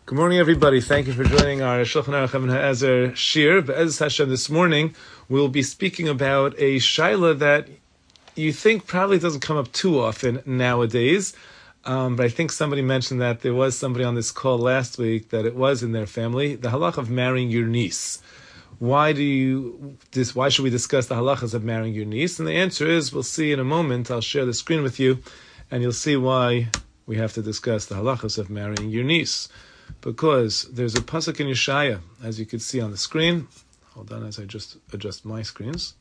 Good morning, everybody. Thank you for joining our Shulchan Aruch Even HaEzer Shir. Be'ez Hashem, this morning we'll be speaking about a shaila that you think probably doesn't come up too often nowadays. But I think somebody mentioned that there was somebody on this call last week that it was in their family. The halach of marrying your niece. Why should we discuss the halachas of marrying your niece? And the answer is, we'll see in a moment. I'll share the screen with you, and you'll see why we have to discuss the halachas of marrying your niece. Because there's a pasuk in Yeshaya, as you can see on the screen. Hold on as I just adjust my screens.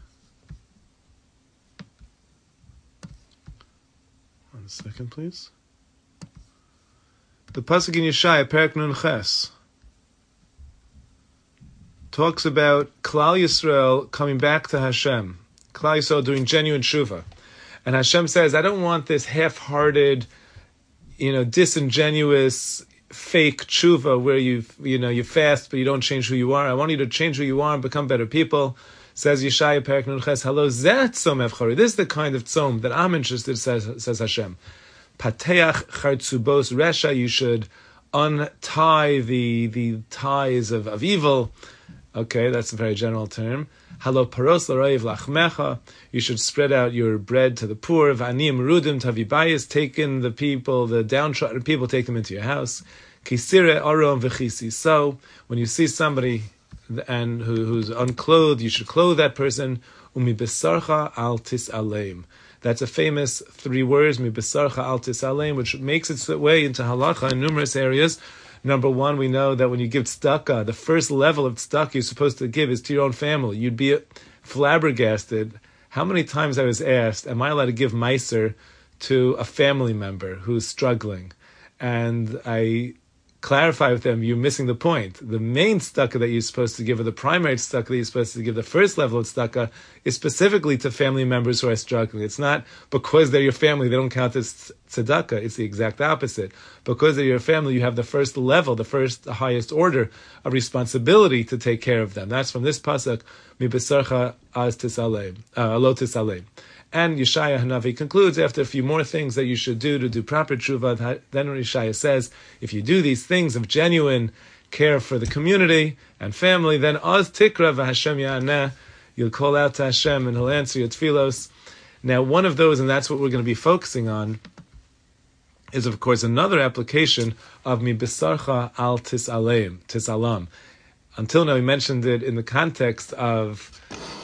One second, please. The pasuk in Yeshaya, Perek Nun Ches, talks about Klal Yisrael coming back to Hashem. Klal Yisrael doing genuine tshuva. And Hashem says, I don't want this half-hearted, disingenuous, fake tshuva where you fast but you don't change who you are. I want you to change who you are and become better people. Says Yeshaya Perek Nun Ches, hello, zeh tzom evchari. This is the kind of tzom that I'm interested, says Hashem. Pateach chartzubos resha, you should untie the ties of evil. Okay, that's a very general term. Halo paros l'roiv lachmecha, you should spread out your bread to the poor. V'aniyim rudim tavibayis, take in the people, the downtrodden people, take them into your house. Kisire arom v'chisi. So, when you see somebody and who's unclothed, you should clothe that person. Umi besarcha al tisaleim. That's a famous 3 words, mi besarcha al tisaleim, which makes its way into halacha in numerous areas. Number 1, we know that when you give tzedakah, the first level of tzedakah you're supposed to give is to your own family. You'd be flabbergasted how many times I was asked, am I allowed to give meiser to a family member who's struggling? And I clarify with them, you're missing the point. The main tzedakah that you're supposed to give, or the primary tzedakah that you're supposed to give, the first level of tzedakah, is specifically to family members who are struggling. It's not because they're your family, they don't count as tzedakah. It's the exact opposite. Because they're your family, you have the first level, the highest order of responsibility to take care of them. That's from this pasuk, mi besarcha az tisaleim, lo tisaleim. And Yeshaya Hanavi concludes, after a few more things that you should do to do proper tshuva, then Yeshaya says, if you do these things of genuine care for the community and family, then oz tikra v'Hashem ya'aneh, you'll call out to Hashem and He'll answer your tefillos. Now, one of those, and that's what we're going to be focusing on, is of course another application of mi besarcha al tisalam. Until now, we mentioned it in the context of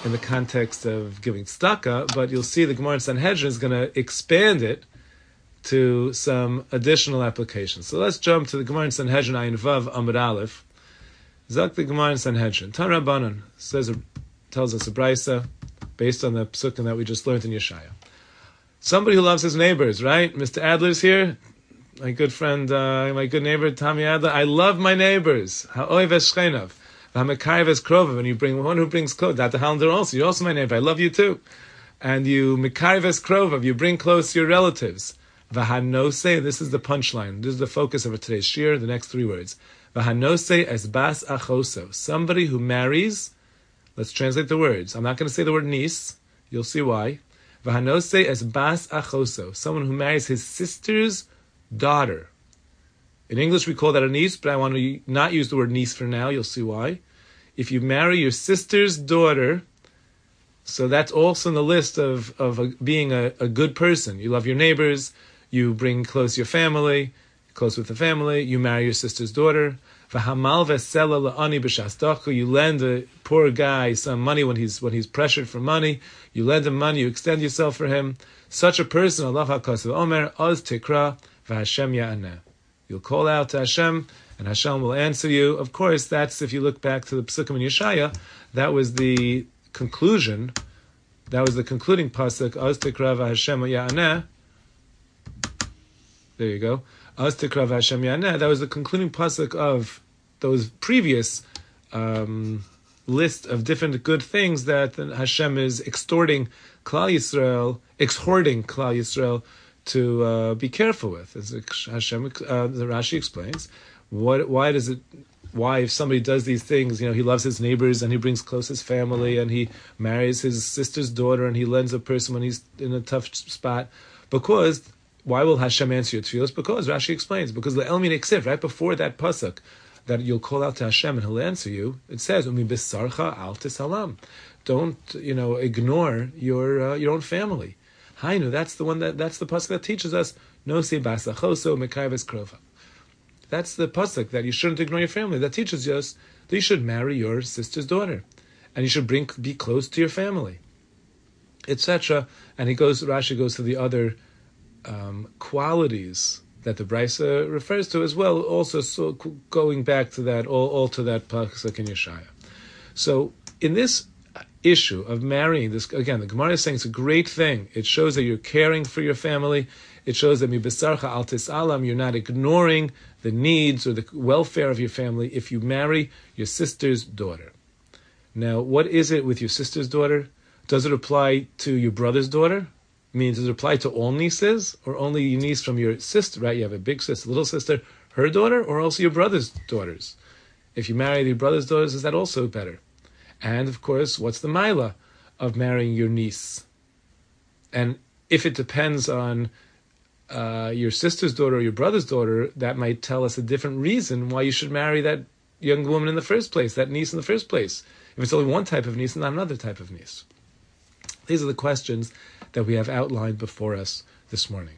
giving tzedakah, but you'll see the Gemara in Sanhedrin is going to expand it to some additional applications. So let's jump to the Gemara in Sanhedrin, Ayin Vav Amud Aleph. Zak the Gemara in Sanhedrin. Tan Rabbanan tells us a brisa based on the psukim that we just learned in Yeshaya. Somebody who loves his neighbors, right? Mr. Adler's here. My good friend, my good neighbor, Tommy Adler. I love my neighbors. Ha'oiv eschenav. V'hamekayv es krovav. And you bring one who brings close. Dr. Hollander also. You're also my neighbor. I love you too. And you mekayv es krovav. You bring close your relatives. V'hanose. This is the punchline. This is the focus of today's shir. The next 3 words. V'hanose es bas achoso. Somebody who marries. Let's translate the words. I'm not going to say the word niece. You'll see why. V'hanose es bas achoso. Someone who marries his sister's daughter. In English we call that a niece, but I want to not use the word niece for now. You'll see why. If you marry your sister's daughter, so that's also in the list of being a good person. You love your neighbors, you bring close your family, close with the family, you marry your sister's daughter. V'hamal v'sela la'ani b'shastachu. You lend a poor guy some money when he's pressured for money. You lend him money, you extend yourself for him. Such a person, Allah ha'kasav omer, oz tikra v'Hashem ya'aneh. You'll call out to Hashem, and Hashem will answer you. Of course, that's, if you look back to the Psukim in Yeshaya, that was the conclusion. That was the concluding pasuk, oz tikra v'Hashem ya'aneh. There you go. Oz tikra v'Hashem ya'aneh. That was the concluding pasuk of those previous list of different good things that Hashem is exhorting Klal Yisrael to be careful with. As Hashem, the Rashi explains, why if somebody does these things, he loves his neighbors and he brings close his family and he marries his sister's daughter and he lends a person when he's in a tough spot, because Why will Hashem answer your tefillos? Because Rashi explains, because le'elmin iksiv, right before that pasuk, that you'll call out to Hashem and He'll answer you. It says, "Umi bisarcha al tisalam." Don't ignore your own family. Hainu, that's the pasuk that teaches us nosi basachoso mekayves krova. That's the pasuk that you shouldn't ignore your family. That teaches us that you should marry your sister's daughter, and you should be close to your family, etc. And Rashi goes to the other qualities that the Brisa refers to as well. Also, so going back to that, all to that pasuk in Yeshaya. So in this issue of marrying, this again, the Gemara is saying it's a great thing. It shows that you're caring for your family. It shows that mibesarcha al tisalam, you're not ignoring the needs or the welfare of your family if you marry your sister's daughter. Now, what is it with your sister's daughter? Does it apply to your brother's daughter? Does it apply to all nieces, or only your niece from your sister, right? You have a big sister, little sister, her daughter, or also your brother's daughters? If you marry your brother's daughters, is that also better? And, of course, what's the maila of marrying your niece? And if it depends on your sister's daughter or your brother's daughter, that might tell us a different reason why you should marry that young woman in the first place, that niece in the first place. If it's only one type of niece and not another type of niece. These are the questions that we have outlined before us this morning.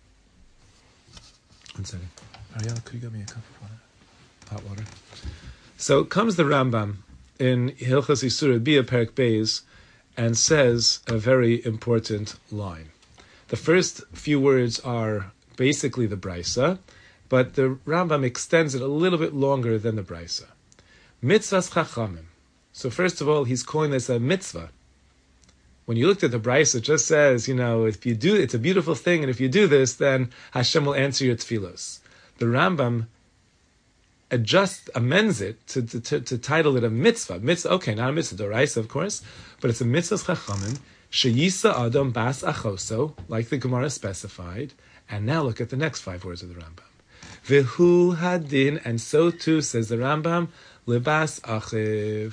One second. Ariella, could you get me a cup of water? Hot water. So comes the Rambam in Hilchos Yisur Bia Perek Beis and says a very important line. The first few words are basically the Brisa, but the Rambam extends it a little bit longer than the Brisa. Mitzvahs Chachamim. So first of all, he's calling this a mitzvah. When you looked at the Brisa, it just says, if you do, it's a beautiful thing, and if you do this, then Hashem will answer your tefillos. The Rambam amends it to title it a mitzvah. Mitzvah, okay, not a mitzvah d'oraisa, of course, but it's a mitzvah chachamim, sheyisa adam bas achoso, like the Gemara specified. And now look at the next 5 words of the Rambam. Vihu hadin, and so too, says the Rambam, libas achiv.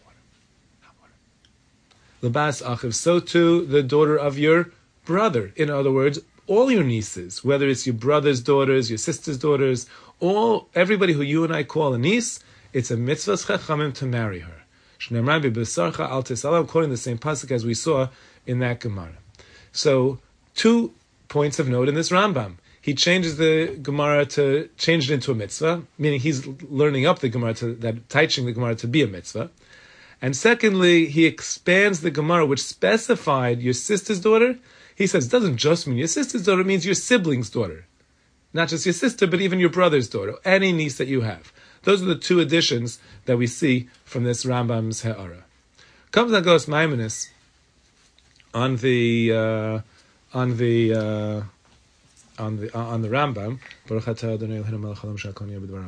Libas achiv, so too the daughter of your brother. In other words, all your nieces, whether it's your brother's daughters, your sister's daughters, everybody who you and I call a niece, it's a mitzvah chachamim to marry her. Shneimar b'besarcha al tisalam, quoting the same pasuk as we saw in that Gemara. So, 2 points of note in this Rambam. He changes the Gemara to change it into a mitzvah, meaning he's learning up the Gemara teaching the Gemara to be a mitzvah. And secondly, he expands the Gemara, which specified your sister's daughter. He says it doesn't just mean your sister's daughter, it means your sibling's daughter. Not just your sister, but even your brother's daughter, any niece that you have. Those are the 2 additions that we see from this Rambam's Ha'ara. Comes Nagos Maimonides on the Rambam. Baruch atah Adonai Eloheinu melech haolam she'akol nהיה b'dvarav.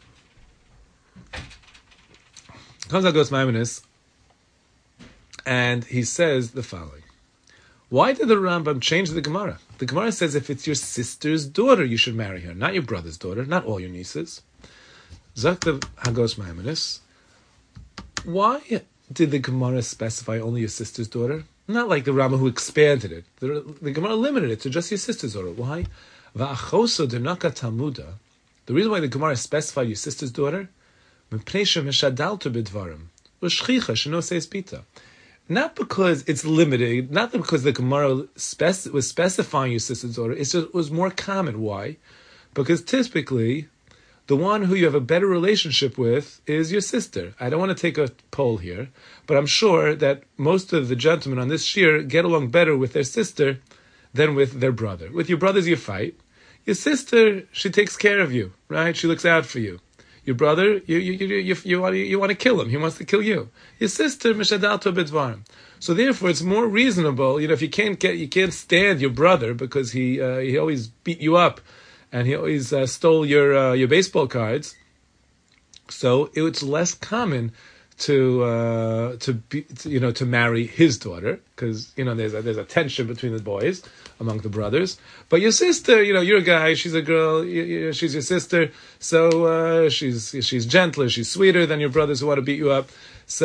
Comes Nagos Maimonides, and he says the following. Why did the Rambam change the Gemara? The Gemara says if it's your sister's daughter, you should marry her, not your brother's daughter, not all your nieces. Zakta Hagos Maimonides. Why did the Gemara specify only your sister's daughter? Not like the Rambam who expanded it. The Gemara limited it to just your sister's daughter. Why? Va'achoso denaka talmuda. The reason why the Gemara specified your sister's daughter, mepnei shemeshadaltu b'dvarim u'shchicha sheno seis pita. Not because it's limited, not because the Gemara was specifying your sister's daughter, it was more common. Why? Because typically, the one who you have a better relationship with is your sister. I don't want to take a poll here, but I'm sure that most of the gentlemen on this shir get along better with their sister than with their brother. With your brothers, you fight. Your sister, she takes care of you, right? She looks out for you. Your brother, you want to kill him. He wants to kill you. Your sister, mishadalto b'dvarim. So therefore, it's more reasonable. If you can't stand your brother because he always beat you up, and he always stole your baseball cards. So it's less common to marry his daughter because there's a tension between the boys among the brothers. But your sister, you're a guy, she's a girl, she's your sister, so she's gentler, she's sweeter than your brothers who want to beat you up. So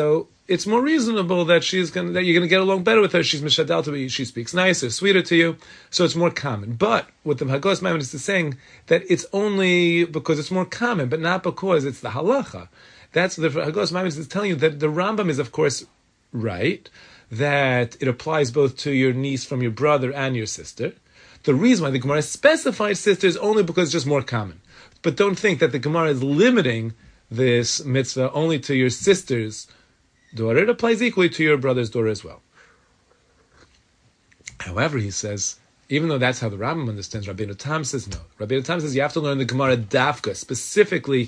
it's more reasonable that that you're going to get along better with her. She's mishadal to you. She speaks nicer, sweeter to you, so it's more common. But what the Hagos Maimonides is saying, that it's only because it's more common, but not because it's the halacha. That's the Hagos Maimonides is telling you that the Rambam is, of course, right, that it applies both to your niece from your brother and your sister. The reason why the Gemara specifies sister is only because it's just more common. But don't think that the Gemara is limiting this mitzvah only to your sister's daughter. It applies equally to your brother's daughter as well. However, he says, even though that's how the Rambam understands, Rabbeinu Tam says no. Rabbeinu Tam says you have to learn the Gemara dafka, specifically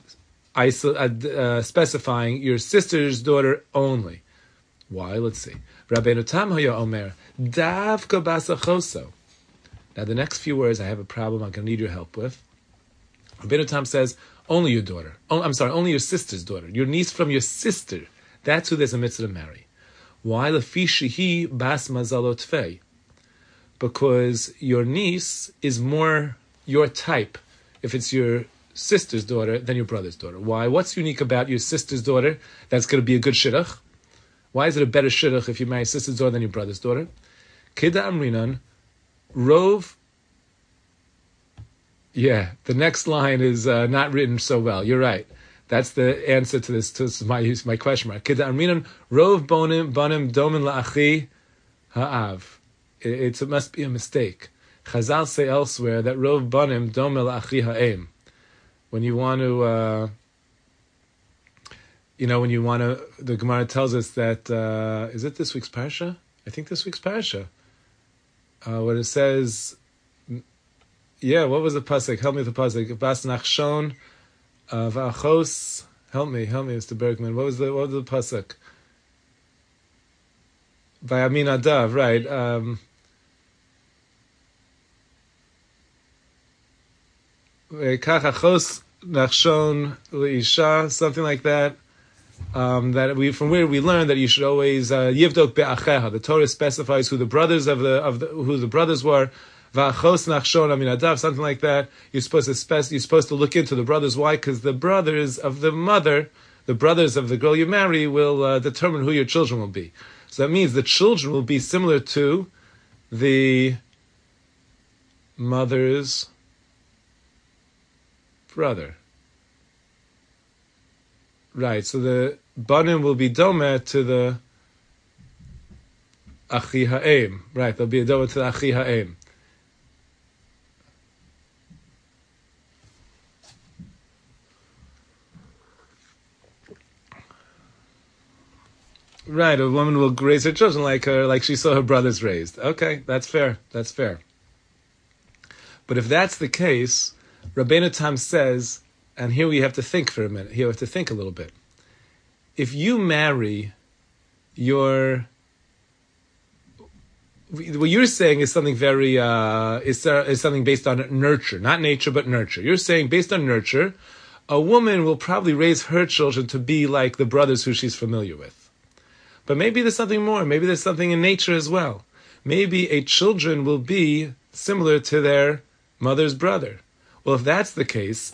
specifying your sister's daughter only. Why? Let's see. Rabbeinu Tam haya omer dafka basachoso. Now the next few words I have a problem I'm going to need your help with. Rabbeinu Tam says only your daughter. Only your sister's daughter. Your niece from your sister. That's who there's a mitzvah to marry. Why? Lefi shehi bas mazalo tfei. Because your niece is more your type if it's your sister's daughter than your brother's daughter. Why? What's unique about your sister's daughter that's going to be a good shidduch? Why is it a better shidduch if you marry your sister's daughter than your brother's daughter? Kida amrinan, rov. Yeah, the next line is not written so well. You're right. That's the answer to this. To my question mark. Kida amrinan, rov banim domin la'achi ha'av. It must be a mistake. Chazal say elsewhere that rov banim domin la'achi ha'em. When you want to, the Gemara tells us that, is it this week's parsha? I think this week's parsha. What it says, what was the pasuk? Help me with the pasuk. Bas nachshon, v'achos. Help me, Mr. Bergman. What was the pasuk? By Aminadav, right? Kachachos nachshon leisha, something like that. From where we learned that you should always yivdok be'acheha. The Torah specifies who the brothers who the brothers were. Va'achos nachshon aminadav, something like that. You're supposed to look into the brothers. Why? Because the brothers of the mother, the brothers of the girl you marry, will determine who your children will be. So that means the children will be similar to the mother's brother. Right, so the banim will be doma to the achi ha'em. Right, they'll be a doma to the achi ha'em. Right, a woman will raise her children like she saw her brothers raised. Okay, that's fair. But if that's the case, Rabbeinu Tam says, and here we have to think for a minute. Here we have to think a little bit. If you marry what you're saying is something very is something based on nurture, not nature, but nurture. You're saying based on nurture, a woman will probably raise her children to be like the brothers who she's familiar with. But maybe there's something more. Maybe there's something in nature as well. Maybe a children will be similar to their mother's brother. Well, if that's the case,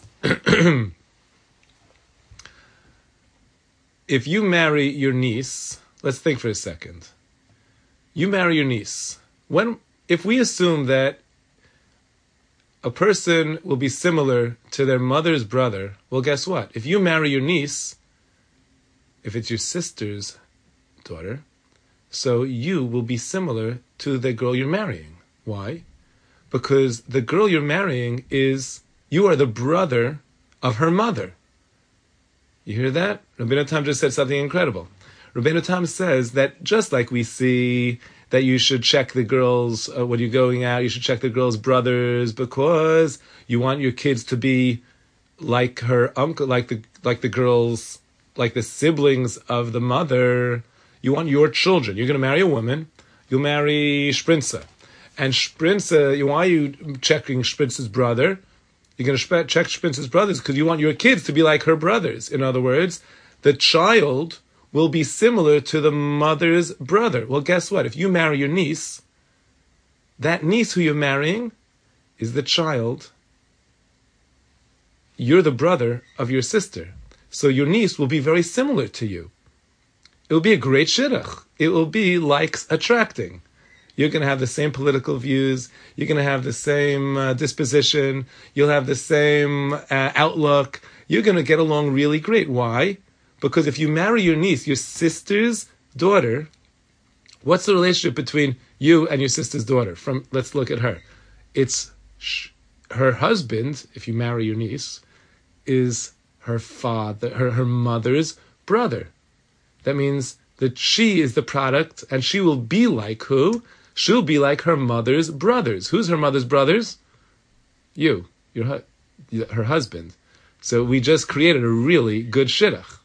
if you marry your niece, let's think for a second. You marry your niece. If we assume that a person will be similar to their mother's brother, well, guess what? If you marry your niece, if it's your sister's daughter, so you will be similar to the girl you're marrying. Why? Because the girl you're marrying you are the brother of her mother. You hear that? Rabbeinu Tam just said something incredible. Rabbeinu Tam says that just like we see that you should check the girls, when you're going out, you should check the girls' brothers because you want your kids to be like her uncle, like the girls, like the siblings of the mother. You want your children. You're going to marry a woman. You'll marry Sprinza. And Sprinza, why are you checking Sprinza's brother? You're going to check Sprinza's brothers because you want your kids to be like her brothers. In other words, the child will be similar to the mother's brother. Well, guess what? If you marry your niece, that niece who you're marrying is the child. You're the brother of your sister. So your niece will be very similar to you. It will be a great shidduch. It will be like attracting. You're going to have the same political views. You're going to have the same disposition. You'll have the same outlook. You're going to get along really great. Why? Because if you marry your niece, your sister's daughter, what's the relationship between you and your sister's daughter? Let's look at her. It's her husband, if you marry your niece, is her father, her mother's brother. That means that she is the product, and she will be like who? She'll be like her mother's brothers. Who's her mother's brothers? You, her husband. So we just created a really good shidduch.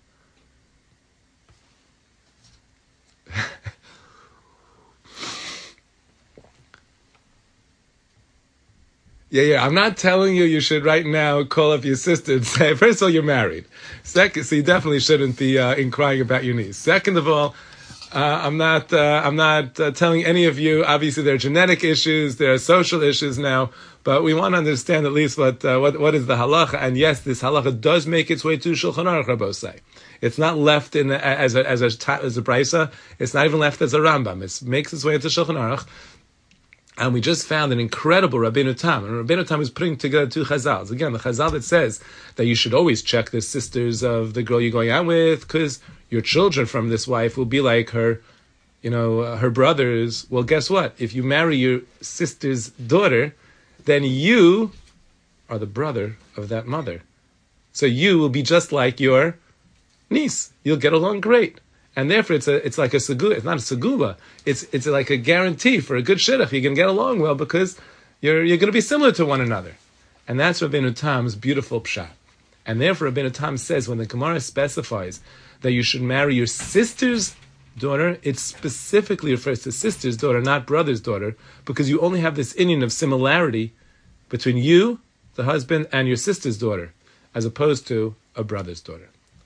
Yeah. I'm not telling you should right now call up your sister and say, first of all, you're married. Second, so you definitely shouldn't be inquiring about your niece. Second of all, I'm not telling any of you. Obviously, there are genetic issues, there are social issues now, but we want to understand at least what is the halacha. And yes, this halacha does make its way to Shulchan Aruch, Rabbi say. It's not left in as a brisa. It's not even left as a Rambam. It makes its way into Shulchan Aruch. And we just found an incredible Rabbeinu Tam. And Rabbeinu Tam is putting together two chazals. Again, the chazal that says that you should always check the sisters of the girl you're going out with, because your children from this wife will be like her, her brothers. Well, guess what? If you marry your sister's daughter, then you are the brother of that mother. So you will be just like your niece. You'll get along great. And therefore, it's like a segula. It's not a segula. It's like a guarantee for a good shidduch. You're going to get along well because you're going to be similar to one another. And that's Rabbeinu Tam's beautiful pshat. And therefore, Rabbeinu Tam says when the Gemara specifies that you should marry your sister's daughter, it specifically refers to sister's daughter, not brother's daughter, because you only have this inyan of similarity between you, the husband, and your sister's daughter, as opposed to a brother's daughter.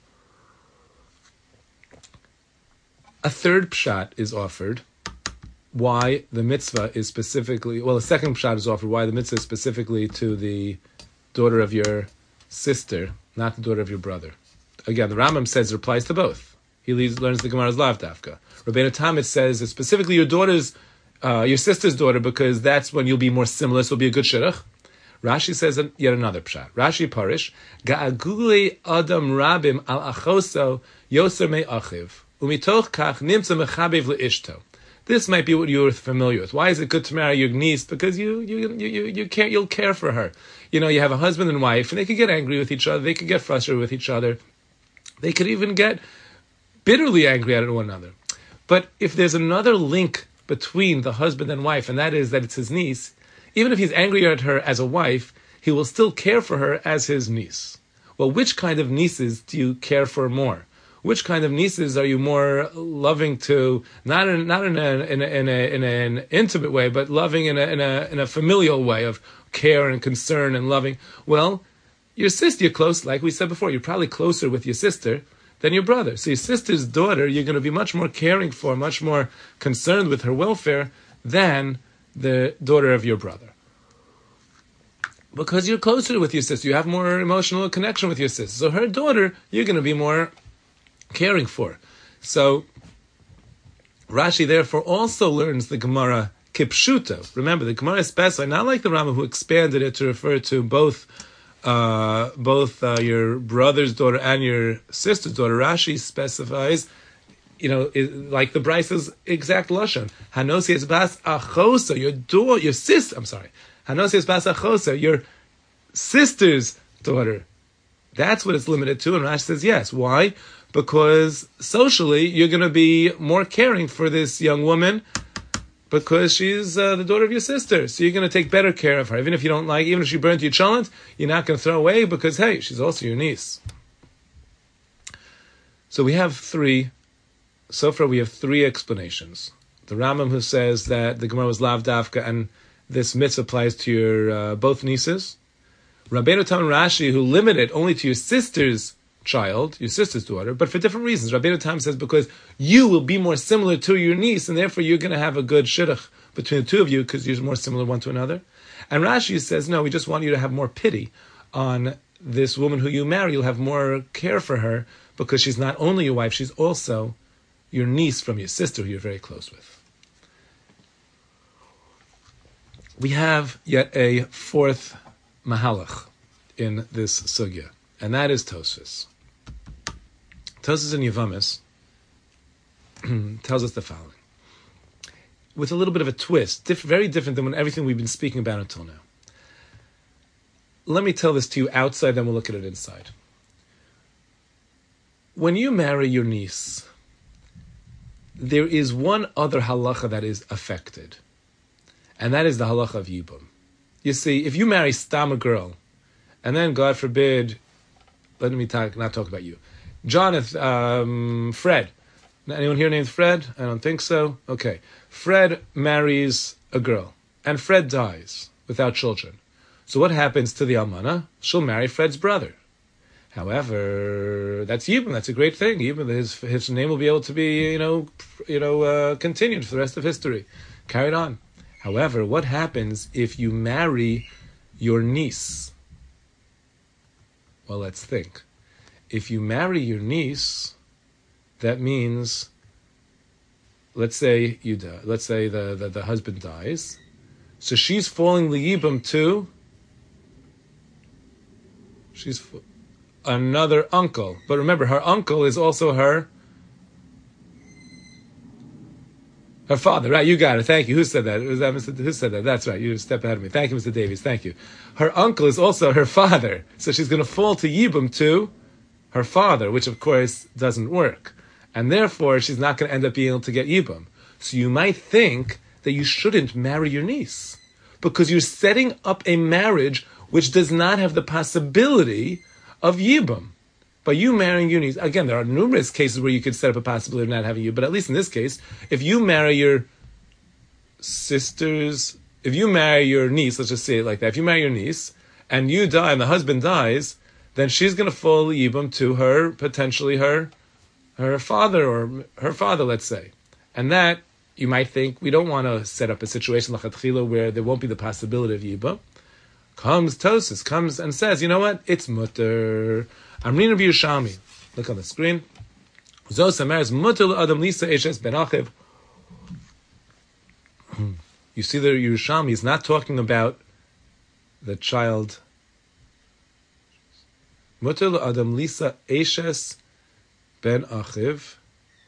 A third pshat is offered why the mitzvah is specifically, the second pshat is offered why the mitzvah is specifically to the daughter of your sister, not the daughter of your brother. Again, the Rambam says it applies to both. He learns the Gemara's lav dafka. Rabbeinu Tam says it's specifically your sister's daughter, because that's when you'll be more similar, so it'll be a good shidduch. Rashi says yet another pshat. Rashi parish, Ga'aguli adam rabim al achoso yoser me achiv. Umitoch kach nimtza mechabev leishto. This might be what you're familiar with. Why is it good to marry your niece? Because you'll care for her. You have a husband and wife, and they could get angry with each other. They could get frustrated with each other. They could even get bitterly angry at one another. But if there's another link between the husband and wife, and that is that it's his niece, even if he's angry at her as a wife, he will still care for her as his niece. Well, which kind of nieces do you care for more? Which kind of nieces are you more loving to? Not in an intimate way, but loving in a familial way of care and concern and loving. Well, your sister, you're close, like we said before. You're probably closer with your sister than your brother. So your sister's daughter, you're going to be much more caring for, much more concerned with her welfare than the daughter of your brother. Because you're closer with your sister, you have more emotional connection with your sister. So her daughter, you're going to be more caring for. So Rashi therefore also learns the Gemara kipshuto. Remember, the Gemara is specified, not like the Rambam who expanded it to refer to both your brother's daughter and your sister's daughter. Rashi specifies, like the Brisa's exact lashon. Hanosias bas achosa, your sister. I'm sorry. Hanosias bas achosa, your sister's daughter. That's what it's limited to. And Rashi says yes. Why? Because socially, you're going to be more caring for this young woman because she's the daughter of your sister. So you're going to take better care of her. Even if you don't even if she burnt your cholent, you're not going to throw away because, hey, she's also your niece. So we have three explanations. The Rambam who says that the Gemara was lav dafka and this mitzvah applies to your both nieces. Rabbeinu Tam and Rashi who limit it only to your sister's child, your sister's daughter, but for different reasons. Rabbeinu Tam says because you will be more similar to your niece, and therefore you're going to have a good shidduch between the two of you because you're more similar one to another. And Rashi says, no, we just want you to have more pity on this woman who you marry. You'll have more care for her because she's not only your wife, she's also your niece from your sister who you're very close with. We have yet a fourth mahalach in this sugya, and that is Tosfos. Tosfos in Yevamis tells us the following, with a little bit of a twist, very different than everything we've been speaking about until now. Let me tell this to you outside, then we'll look at it inside. When you marry your niece, there is one other halacha that is affected, and that is the halacha of Yibum. You see, if you marry stam a girl, and then, God forbid, let me not talk about you, Jonathan, Fred. Anyone here named Fred? I don't think so. Okay. Fred marries a girl, and Fred dies without children. So what happens to the almana? She'll marry Fred's brother. However, that's Yibum. That's a great thing. Yibum, his name will be able to be, continued for the rest of history, carried on. However, what happens if you marry your niece? Well, let's think. If you marry your niece, that means, let's say you die. Let's say the husband dies, so she's falling liyibum to. She's another uncle, but remember, her uncle is also her father, right? You got it. Thank you. Who said that? Was that who said that? That's right. You stepped ahead of me. Thank you, Mr. Davies. Thank you. Her uncle is also her father, so she's going to fall to yibum to her father, which of course doesn't work, and therefore she's not going to end up being able to get yibum. So you might think that you shouldn't marry your niece because you're setting up a marriage which does not have the possibility of yibum. By you marrying your niece, again, there are numerous cases where you could set up a possibility of not having you, but at least in this case, if you marry your if you marry your niece, let's just say it like that, if you marry your niece, and you die, and the husband dies, then she's going to fall yibum to her, potentially her father, or her father, let's say. And that, you might think, we don't want to set up a situation like Chatchila where there won't be the possibility of yibum. Tosfos comes and says, you know what? It's mutter. Amrin Rabbi Yerushalmi. Look on the screen. Zos Amar mutter Adam Lisa Eshes Ben Achiv. You see the Yerushalmi is not talking about the child. Mutter Adam Lisa Eshes Ben Achiv.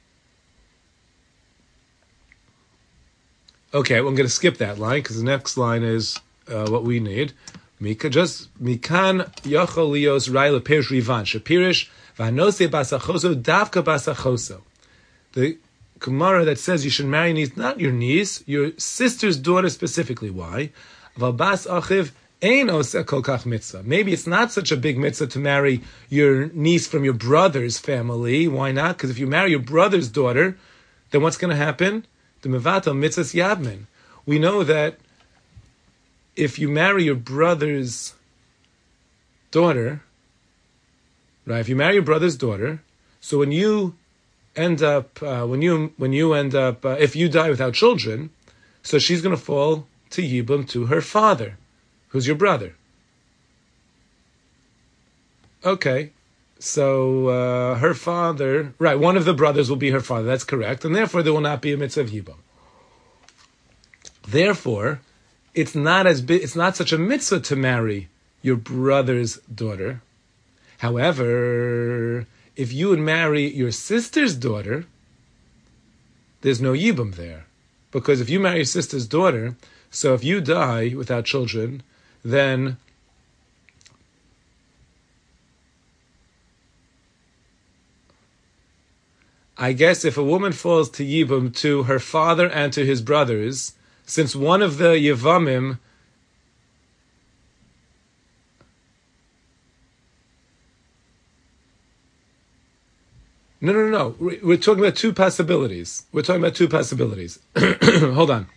Okay, well, I'm going to skip that line because the next line is what we need. Mikan Yachol Lios Raila Perish Rivan Shapirish Vanose Basachoso Davka Basachoso. The Gemara that says you should marry niece, not your niece, your sister's daughter specifically. Why? Valbas Achiv Ein Ose Kol Kach Mitzvah. Maybe it's not such a big mitzvah to marry your niece from your brother's family. Why not? Because if you marry your brother's daughter, then what's going to happen? The Mevatel Mitzvahs Yavmin. We know that if you marry your brother's daughter, right? If you marry your brother's daughter, so when you end up, if you die without children, so she's going to fall to yibum to her father, who's your brother. Okay, so her father, right? One of the brothers will be her father. That's correct, and therefore there will not be a mitzvah of yibum. Therefore, it's not as big. It's not such a mitzvah to marry your brother's daughter. However, if you would marry your sister's daughter, there's no yibum there, because if you marry your sister's daughter, so if you die without children, then I guess if a woman falls to yibum to her father and to his brothers, since one of the Yevamim No. We're talking about two possibilities. Hold on.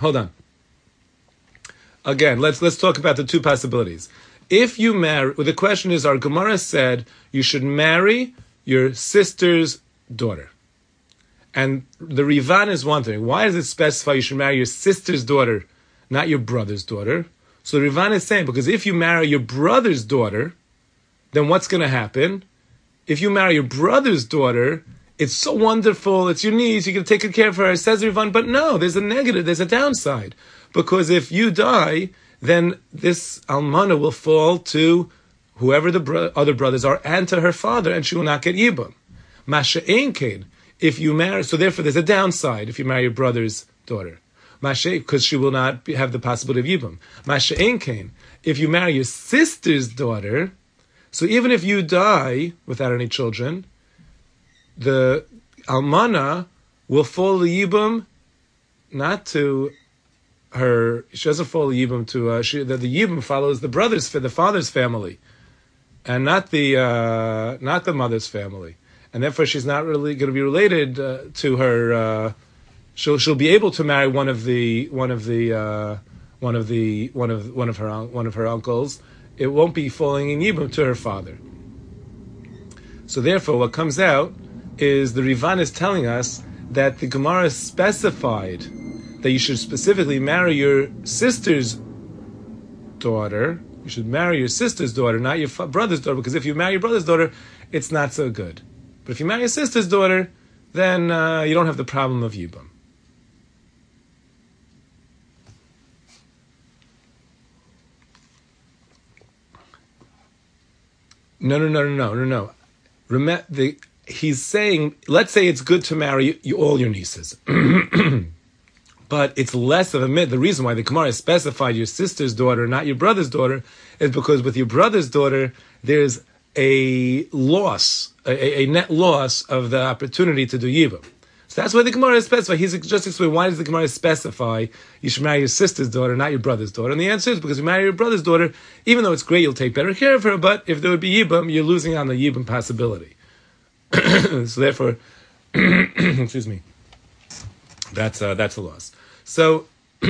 Again, let's talk about the two possibilities. If you marry, the question is, our Gemara said you should marry your sister's daughter. And the Rivan is one thing. Why does it specify you should marry your sister's daughter, not your brother's daughter? So the Rivan is saying, because if you marry your brother's daughter, then what's going to happen? If you marry your brother's daughter, it's so wonderful, it's your niece, you can take good care of her, says Rivan, but no, there's a negative, there's a downside. Because if you die, then this almana will fall to whoever the other brothers are, and to her father, and she will not get yibum. Masha Einkein, if you marry, so therefore there's a downside if you marry your brother's daughter. Masha, because she will not have the possibility of yibum. Masha Einkein, if you marry your sister's daughter, so even if you die without any children, the almana will fall the yibum not to her. She doesn't fall the yibum to the yibum follows the brothers for the father's family, and not the mother's family, and therefore she's not really going to be related to her. She'll be able to marry one of her uncles. It won't be falling in yibum to her father. So therefore, what comes out is the Rivan is telling us that the Gemara specified that you should specifically marry your sister's daughter. You should marry your sister's daughter, not your brother's daughter, because if you marry your brother's daughter, it's not so good. But if you marry your sister's daughter, then you don't have the problem of yibum. No. He's saying, let's say it's good to marry all your nieces. But it's less of a myth. The reason why the Gemara specified your sister's daughter, not your brother's daughter, is because with your brother's daughter, there's a loss, a net loss of the opportunity to do yibum. So that's why the Gemara specified. He's just explaining, why does the Gemara specify you should marry your sister's daughter, not your brother's daughter? And the answer is because you marry your brother's daughter, even though it's great, you'll take better care of her, but if there would be yibum, you're losing on the yibum possibility. So therefore, excuse me, that's a loss. So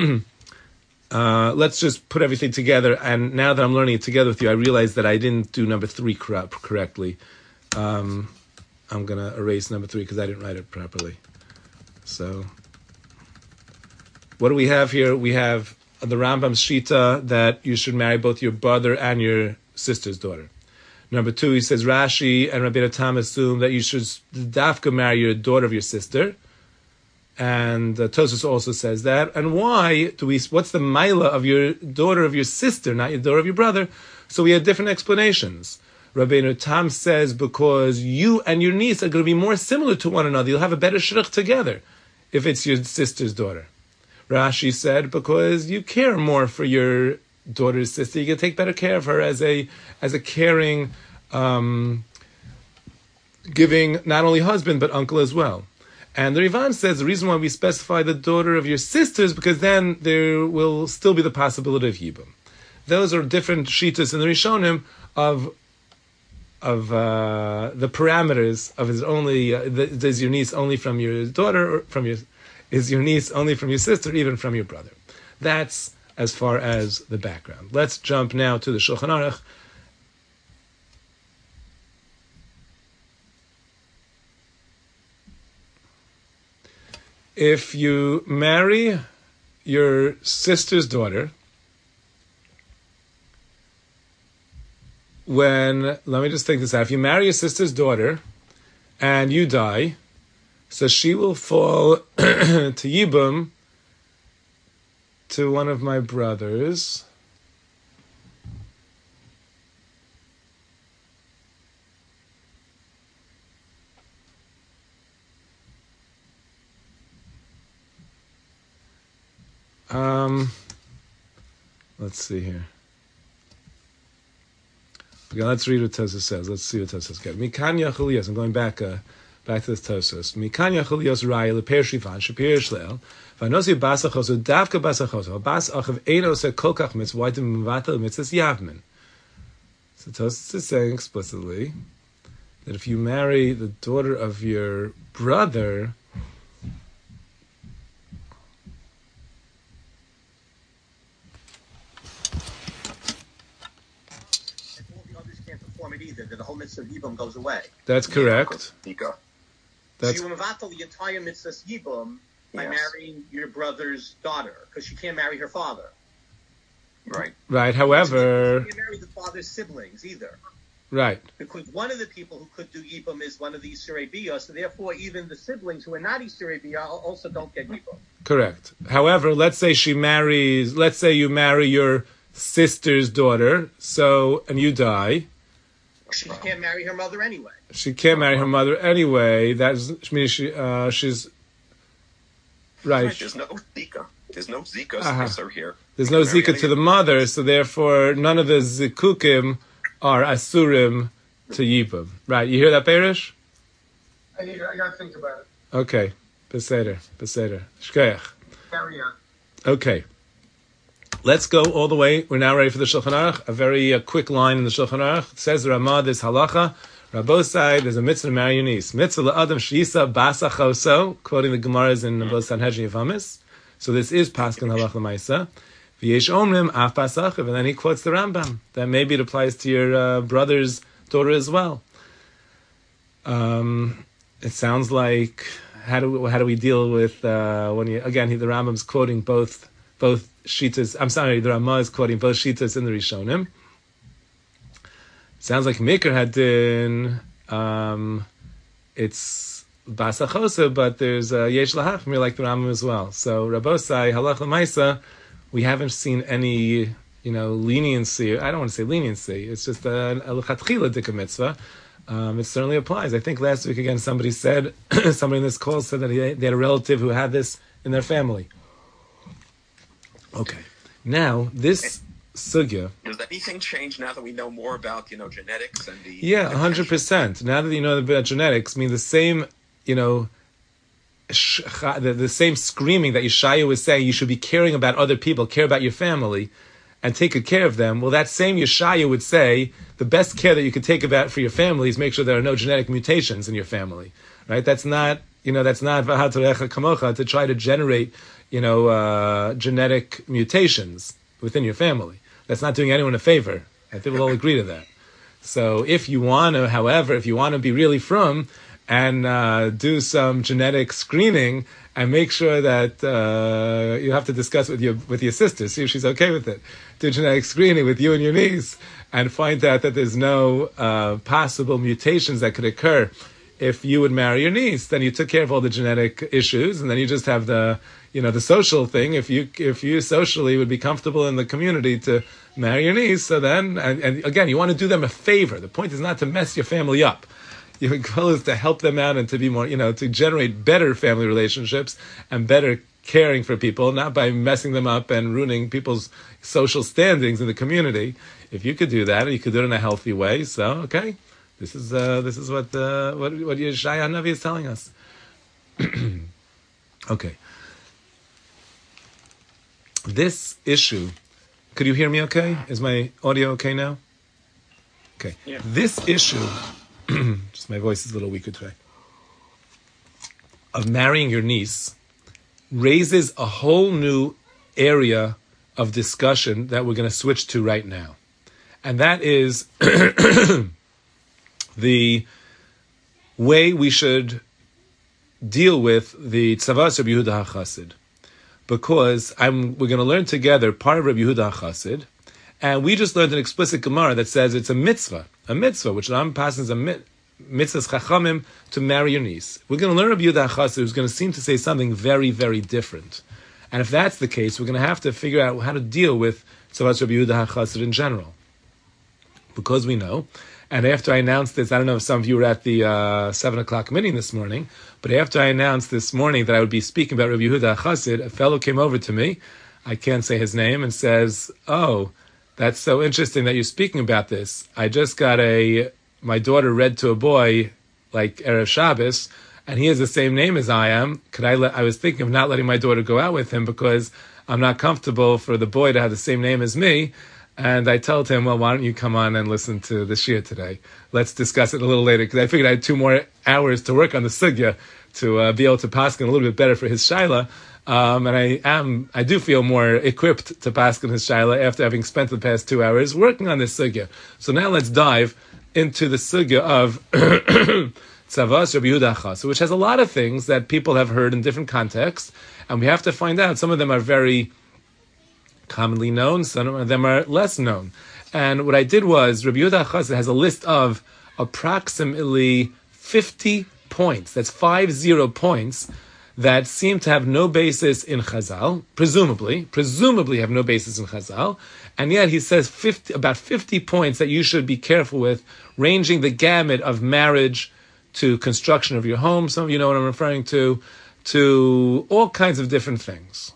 let's just put everything together. And now that I'm learning it together with you, I realize that I didn't do number 3 correctly. I'm going to erase number 3 because I didn't write it properly. So what do we have here? We have the Rambam's Shita that you should marry both your brother and your sister's daughter. Number 2, he says Rashi and Rabbeinu Tam assume that you should dafka marry your daughter of your sister. And Tosfos also says that. And why what's the maila of your daughter of your sister, not your daughter of your brother? So we have different explanations. Rabbeinu Tam says because you and your niece are going to be more similar to one another. You'll have a better shidduch together if it's your sister's daughter. Rashi said because you care more for your daughter's sister. You can take better care of her as a caring, giving not only husband but uncle as well. And the Rivan says the reason why we specify the daughter of your sister is because then there will still be the possibility of yibum. Those are different shitas in the Rishonim of the parameters of is only is your niece only from your daughter, or is your niece only from your sister, or even from your brother. That's as far as the background. Let's jump now to the Shulchan Aruch. If you marry your sister's daughter, let me just think this out. If you marry your sister's daughter and you die, so she will fall to Yibum to one of my brothers. Let's see here. Okay, let's read what Tosfos says. Let's see what Tosfos says. Mikan Yachalios. I'm going back to this Tosfos. Mikan Yachalios Raya Leper Shifan Shapir Shleel Vanosi Basachos Davka Basachos Bas Achav Enos Kolkach Mitzvah Why Mivatel Mitzvahs Yavmin. So Tosfos is saying explicitly that if you marry the daughter of your brother, either, that the whole mitzvah of Yibum goes away. That's correct. So you mevatel the entire mitzvah of Yibum by marrying your brother's daughter, because she can't marry her father. Right. Right, however... She can't marry the father's siblings either. Right. Because one of the people who could do Yibum is one of the Yisrei Biyah, so therefore even the siblings who are not Yisrei Biyah also don't get Yibum. Correct. However, let's say you marry your sister's daughter, and you die. She can't marry her mother anyway. She can't marry her mother anyway. That means she's... Right. There's no Zika. There's no Zika here. There's no Zika to the mother, so therefore none of the Zikukim are Asurim to Yibum. Right, you hear that, Beirish? I got to think about it. Okay. Beseder. Shkoyach. Carry on. Okay. Let's go all the way. We're now ready for the Shulchan Aruch. A very quick line in the Shulchan Aruch. It says, Ramah, this halacha, Rabbosai, there's a mitzvah to marry your niece. Mitzvah la'adam shisa basa choso, quoting the Gemaras in both Sanhedrin Yavamis. So this is Paskin halacha l'maisa. V'yesh omrim af pasachiv, and then he quotes the Rambam. That maybe it applies to your brother's daughter as well. It sounds like, how do we deal with, the Rambam's quoting both Shitas, the Ramah is quoting both Shitas in the Rishonim. Sounds like Mikr Hadin, it's Basachosa, but there's Yesh Lahachmir like the Rambam as well. So Rabbosai, Halach L'maisa, we haven't seen any, leniency. I don't want to say leniency. It's just a L'chatchila Dika Mitzvah. It certainly applies. I think last week again somebody in this call said that they had a relative who had this in their family. Okay. Now, this sugya... Does anything change now that we know more about, genetics and the... Yeah, 100%. Now that you know about genetics, the same, the same screaming that Yeshaya was saying, you should be caring about other people, care about your family, and take good care of them. Well, that same Yeshaya would say, the best care that you could take about for your family is make sure there are no genetic mutations in your family. Right? That's not V'hatarecha kamocha, to try to generate genetic mutations within your family. That's not doing anyone a favor. I think we'll all agree to that. So if you want to be really frum and do some genetic screening and make sure that you have to discuss with your sister, see if she's okay with it. Do genetic screening with you and your niece and find out that there's no possible mutations that could occur if you would marry your niece. Then you took care of all the genetic issues, and then you just have the social thing. If you socially would be comfortable in the community to marry your niece, so then, and again, you want to do them a favor. The point is not to mess your family up. Your goal is to help them out and to be more, to generate better family relationships and better caring for people, not by messing them up and ruining people's social standings in the community. If you could do that, you could do it in a healthy way. So, okay, this is what Yeshaya Navi is telling us. Okay. This issue, could you hear me okay? Is my audio okay now? Okay. Yeah. This issue, just my voice is a little weaker today, of marrying your niece raises a whole new area of discussion that we're going to switch to right now. And that is the way we should deal with the Tzavas Rabbi Yehuda HaChassid. Because we're going to learn together part of Rabbi Yehuda HaChassid, and we just learned an explicit Gemara that says it's a mitzvah, which Ram passes a mitzvah's chachamim to marry your niece. We're going to learn Rabbi Yehuda HaChassid, who's going to seem to say something very, very different. And if that's the case, we're going to have to figure out how to deal with Tzavas Rabbi Yehuda HaChassid in general. Because we know, and after I announced this, I don't know if some of you were at the 7 o'clock meeting this morning, but after I announced this morning that I would be speaking about Rabbi Yehuda HaChassid, a fellow came over to me, I can't say his name, and says, "Oh, that's so interesting that you're speaking about this. I just got my daughter read to a boy, like Erev Shabbos, and he has the same name as I am. I was thinking of not letting my daughter go out with him because I'm not comfortable for the boy to have the same name as me." And I told him, well, why don't you come on and listen to the Shia today? Let's discuss it a little later, because I figured I had 2 more hours to work on the sugya to be able to paskin a little bit better for his shaila. And I do feel more equipped to paskin his shaila after having spent the past 2 hours working on this sugya. So now let's dive into the sugya of Tzavas Rabbi Yehuda HaChassid, which has a lot of things that people have heard in different contexts, and we have to find out. Some of them are very commonly known, some of them are less known. And what I did was, Rabbi Yehuda Chassid has a list of approximately 50 points. That's 50 points that seem to have no basis in Chazal, presumably have no basis in Chazal, and yet he says about 50 points that you should be careful with, ranging the gamut of marriage to construction of your home, some of you know what I'm referring to all kinds of different things.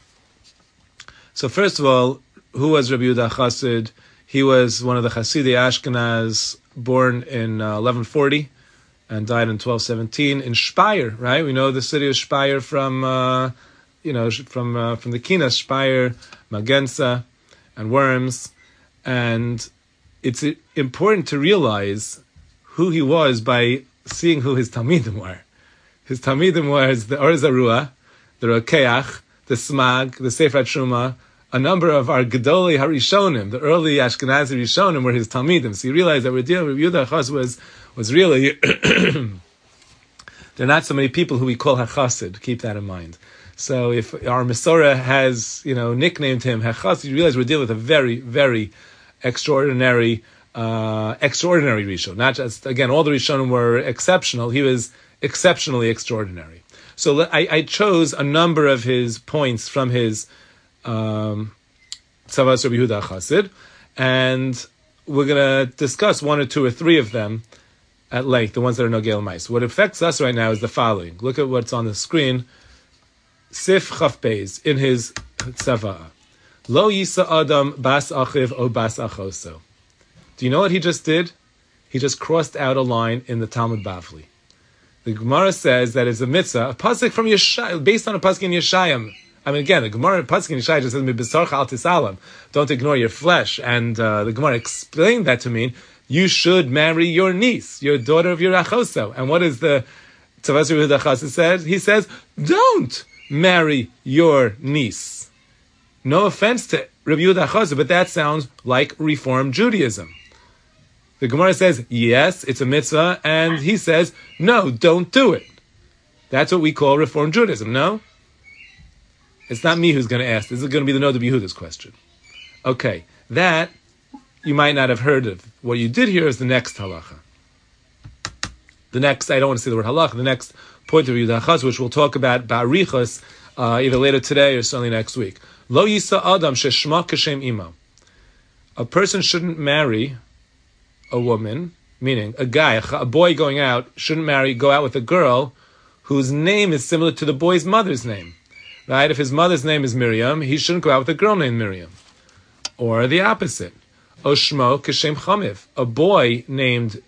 So first of all, who was Rabbi Yehuda Chassid? He was one of the Chasidei Ashkenaz, born in 1140, and died in 1217 in Speyer, right? We know the city of Speyer from the Kinas, Speyer, Magensa, and Worms. And it's important to realize who he was by seeing who his Talmidim were. His Talmidim was the Or Zarua, the Rokeach, the Smag, the Sefer Truma. A number of our Gedolei Harishonim, the early Ashkenazi Rishonim, were his Talmidim. So you realize that we're dealing with Yehuda Chassid was really, there are not so many people who we call HaChassid. Keep that in mind. So if our Mesorah has, nicknamed him HaChassid, you realize we're dealing with a very, very extraordinary Rishon. Not just, again, all the Rishonim were exceptional. He was exceptionally extraordinary. So I chose a number of his points from his Tzavas Rabbi Yehuda Chassid, and we're going to discuss one or two or three of them at length, the ones that are Nogel Mais. What affects us right now is the following. Look at what's on the screen. Sif Chaf Beis, in his Tzavah. Lo Yisa Adam Bas Achiv O Bas Achoso. Do you know what he just did? He just crossed out a line in the Talmud Bavli. The Gemara says that it's a mitzvah, a pasuk from Yeshayim, based on a pasuk in Yeshayim. I mean, again, the Gemara pasuk in Yeshayim just says, "B'sarcha al tisalam," don't ignore your flesh. And the Gemara explained that to mean you should marry your niece, your daughter of your achoso. And what is the Tzavas Rabbi Yehuda Chassid says? He says, don't marry your niece. No offense to Rabbi Yehuda Chassid, but that sounds like Reform Judaism. The Gemara says, yes, it's a mitzvah, and he says, no, don't do it. That's what we call Reform Judaism, no? It's not me who's going to ask. This is going to be the Noda B'Yehuda's question. Okay, that you might not have heard of. What you did here is the next halacha. The next, I don't want to say the word halacha, the next point of Yehuda Chassid, which we'll talk about ba'arichos, either later today or certainly next week. Lo yisa adam sheshma kashem ima. A person shouldn't marry a woman, meaning a guy, a boy going out, shouldn't go out with a girl whose name is similar to the boy's mother's name. Right? If his mother's name is Miriam, he shouldn't go out with a girl named Miriam. Or the opposite. Oshmo kashem chamiv. A boy named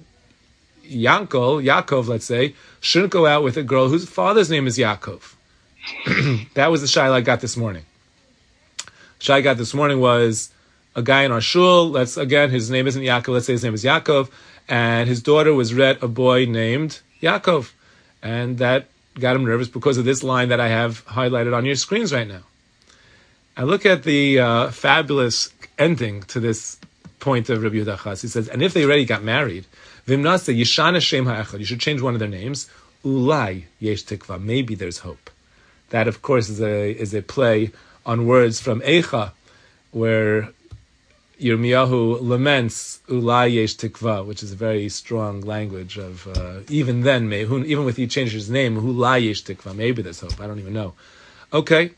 Yaakov, let's say, shouldn't go out with a girl whose father's name is Yaakov. That was the shayla I got this morning. The shayla I got this morning was a guy in our shul, his name isn't Yaakov, let's say his name is Yaakov, and his daughter was read a boy named Yaakov. And that got him nervous because of this line that I have highlighted on your screens right now. I look at the fabulous ending to this point of Rabbi Yehuda Chassid. He says, and if they already got married, Vimnasa Yishana Shem Ha'echad, you should change one of their names. Ulai Yesh Tikva, maybe there's hope. That, of course, is a play on words from Eicha, where Yirmiyahu laments Ulai Yesh Tikva, which is a very strong language of even then, even with he changed his name, Ulai Yesh Tikva, maybe there's hope. I don't even know. Okay.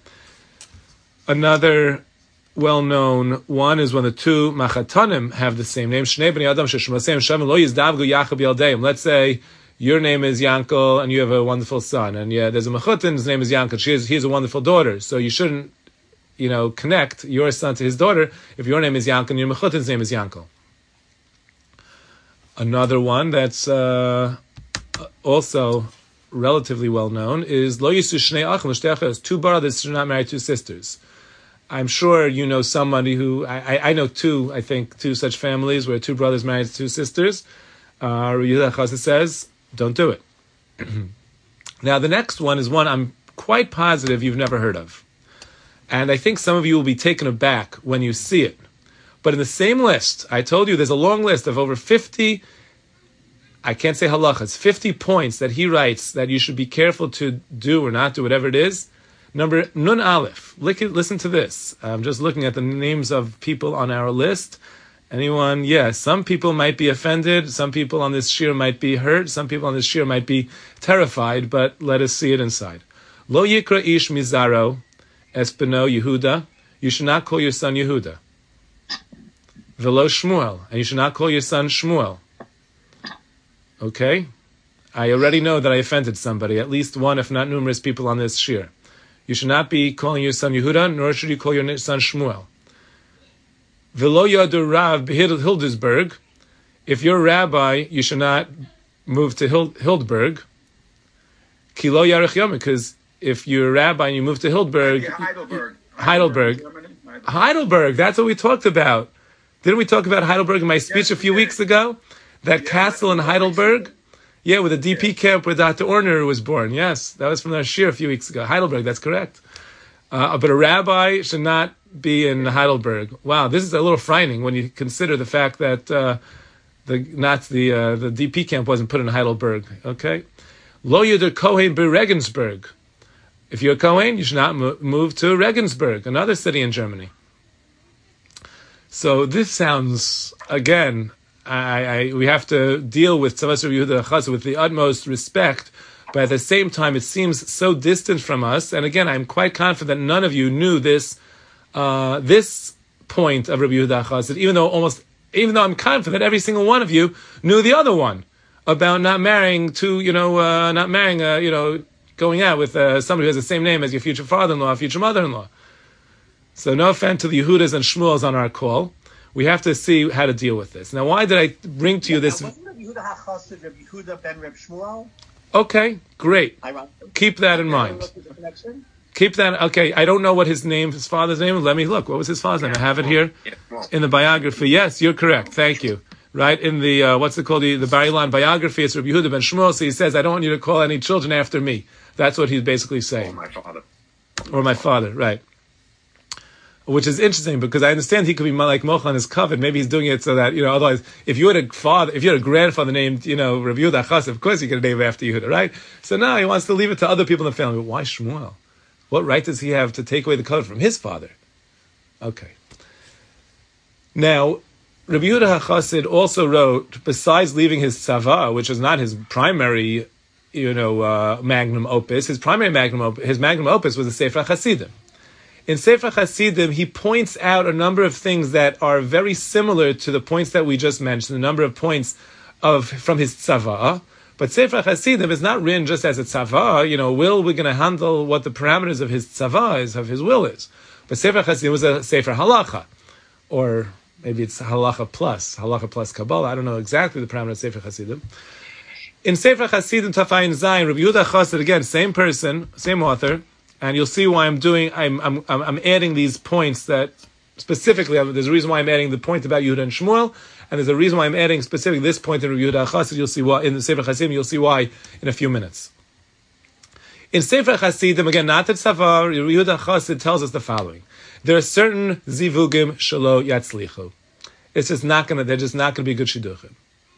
Another well-known one is when the two Machatanim have the same name. Shnei Bnei Adam Sheshmasem Shavim Lo Yizdavgu Yachab Yaldeim. Let's say your name is Yankel and you have a wonderful son, and there's a Machutin, his name is Yankel. He has a wonderful daughter, so you shouldn't connect your son to his daughter if your name is Yankel and your Mechutin's name is Yankel. Another one that's also relatively well known is Lo Yisu Shnei Achim L'Shtei Achos. Two brothers should not marry two sisters. I'm sure you know somebody who, I know two such families where two brothers married two sisters. Yehuda Chassid says, don't do it. Now the next one is one I'm quite positive you've never heard of. And I think some of you will be taken aback when you see it. But in the same list, I told you there's a long list of over 50, I can't say halachas, 50 points that he writes that you should be careful to do or not do, whatever it is. Number Nun Aleph. Listen to this. I'm just looking at the names of people on our list, Anyone? Yeah, some people might be offended. Some people on this shir might be hurt. Some people on this shir might be terrified, but let us see it inside. Lo yikra ish mizaro espeno Yehuda. You should not call your son Yehuda. Velo Shmuel. And you should not call your son Shmuel. Okay? I already know that I offended somebody, at least one, if not numerous people on this shir. You should not be calling your son Yehuda, nor should you call your son Shmuel. V'lo yadu Rav b'Hildesberg. If you're a rabbi, you should not move to Hildberg. Ki lo yarech yom, because if you're a rabbi and you move to Heidelberg, that's what we talked about. Didn't we talk about Heidelberg in my speech a few weeks ago? That castle in Heidelberg? Yeah, with the DP camp where Dr. Orner was born. Yes, that was from our shir a few weeks ago. Heidelberg, that's correct. But a rabbi should not be in Heidelberg. Wow, this is a little frightening when you consider the fact that the DP camp wasn't put in Heidelberg. Okay, Lo Yuder Kohen be Regensburg. If you're a Kohen, you should not move to Regensburg, another city in Germany. So this sounds, again, we have to deal with Tzavas Rabbi Yehuda Achaz with the utmost respect, but at the same time, it seems so distant from us. And again, I'm quite confident that none of you knew this point of Rabbi Yehuda Achaz, even though I'm confident every single one of you knew the other one about not marrying going out with somebody who has the same name as your future father-in-law, future mother-in-law. So no offense to the Yehudas and Shmuels on our call. We have to see how to deal with this. Now, why did I bring to you this? Wasn't Rabbi Yehuda HaChassid Rabbi Yehuda ben Reb Shmuel? Okay, great. Keep that in mind. Keep that. Okay, I don't know what his father's name is. Let me look. What was his father's name? I have it here in the biography. Yes, you're correct. Thank you. Right in the what's it called? The Bar Ilan biography. It's Rabbi Yehuda ben Shmuel. So he says, "I don't want you to call any children after me." That's what he's basically saying. Or my father, right? Which is interesting because I understand he could be like Mochan is covered. Maybe he's doing it so that, otherwise, if you had a grandfather named, Rabbi Yehuda Achaz, of course you could name after Yehuda, right? So now he wants to leave it to other people in the family. But why Shmuel? What right does he have to take away the cover from his father? Okay. Now, Rabbi Yehuda HaChassid also wrote, besides leaving his tzava, which is not his primary, magnum opus, his magnum opus was the Sefer HaChasidim. In Sefer HaChasidim, he points out a number of things that are very similar to the points that we just mentioned, a number of points from his tzava. But Sefer HaChasidim is not written just as a tzava, we're going to handle what the parameters of his tzava is, of his will is. But Sefer HaChasidim was a Sefer Halacha, or maybe it's Halacha plus Kabbalah. I don't know exactly the parameters of Sefer HaChasidim. In Sefer HaChasidim Tafayin Zayin, Rabbi Yehuda HaChassid, again, same person, same author, and you'll see why I'm adding these points that specifically, there's a reason why I'm adding the point about Yehuda and Shmuel, and there's a reason why I'm adding specifically this point in Rabbi Yehuda HaChassid. You'll see why in the Sefer HaChasidim. You'll see why in a few minutes. In Sefer HaChasidim, again, not at Savar, Rabbi Yehuda HaChassid tells us the following: there are certain zivugim shelo yatzlichu. They're just not going to be good shidduchim.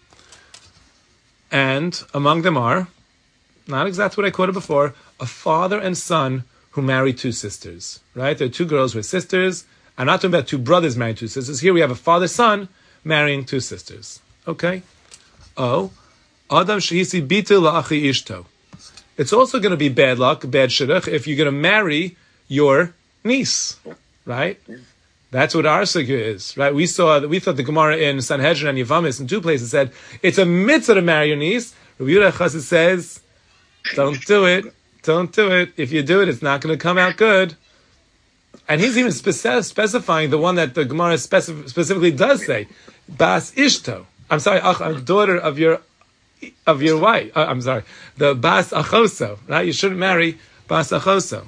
And among them are, not exactly what I quoted before, a father and son who marry two sisters. Right? There are two girls who are sisters. I'm not talking about two brothers marrying two sisters. Here we have a father-son marrying two sisters. Okay? Adam shehisi bitu la'achi ishto. It's also going to be bad luck, bad shidduch, if you're going to marry your niece. Right? That's what our sugya is. Right? We thought the Gemara in Sanhedrin and Yavamis in two places said, it's a mitzvah to marry your niece. Rabbi Yehuda HaChassid says, don't do it. Don't do it. If you do it, it's not going to come out good. And he's even specifying the one that the Gemara specifically does say, Bas Ishto. I'm sorry, daughter of your wife. I'm sorry, the Bas Achoso. Right? You shouldn't marry Bas Achoso.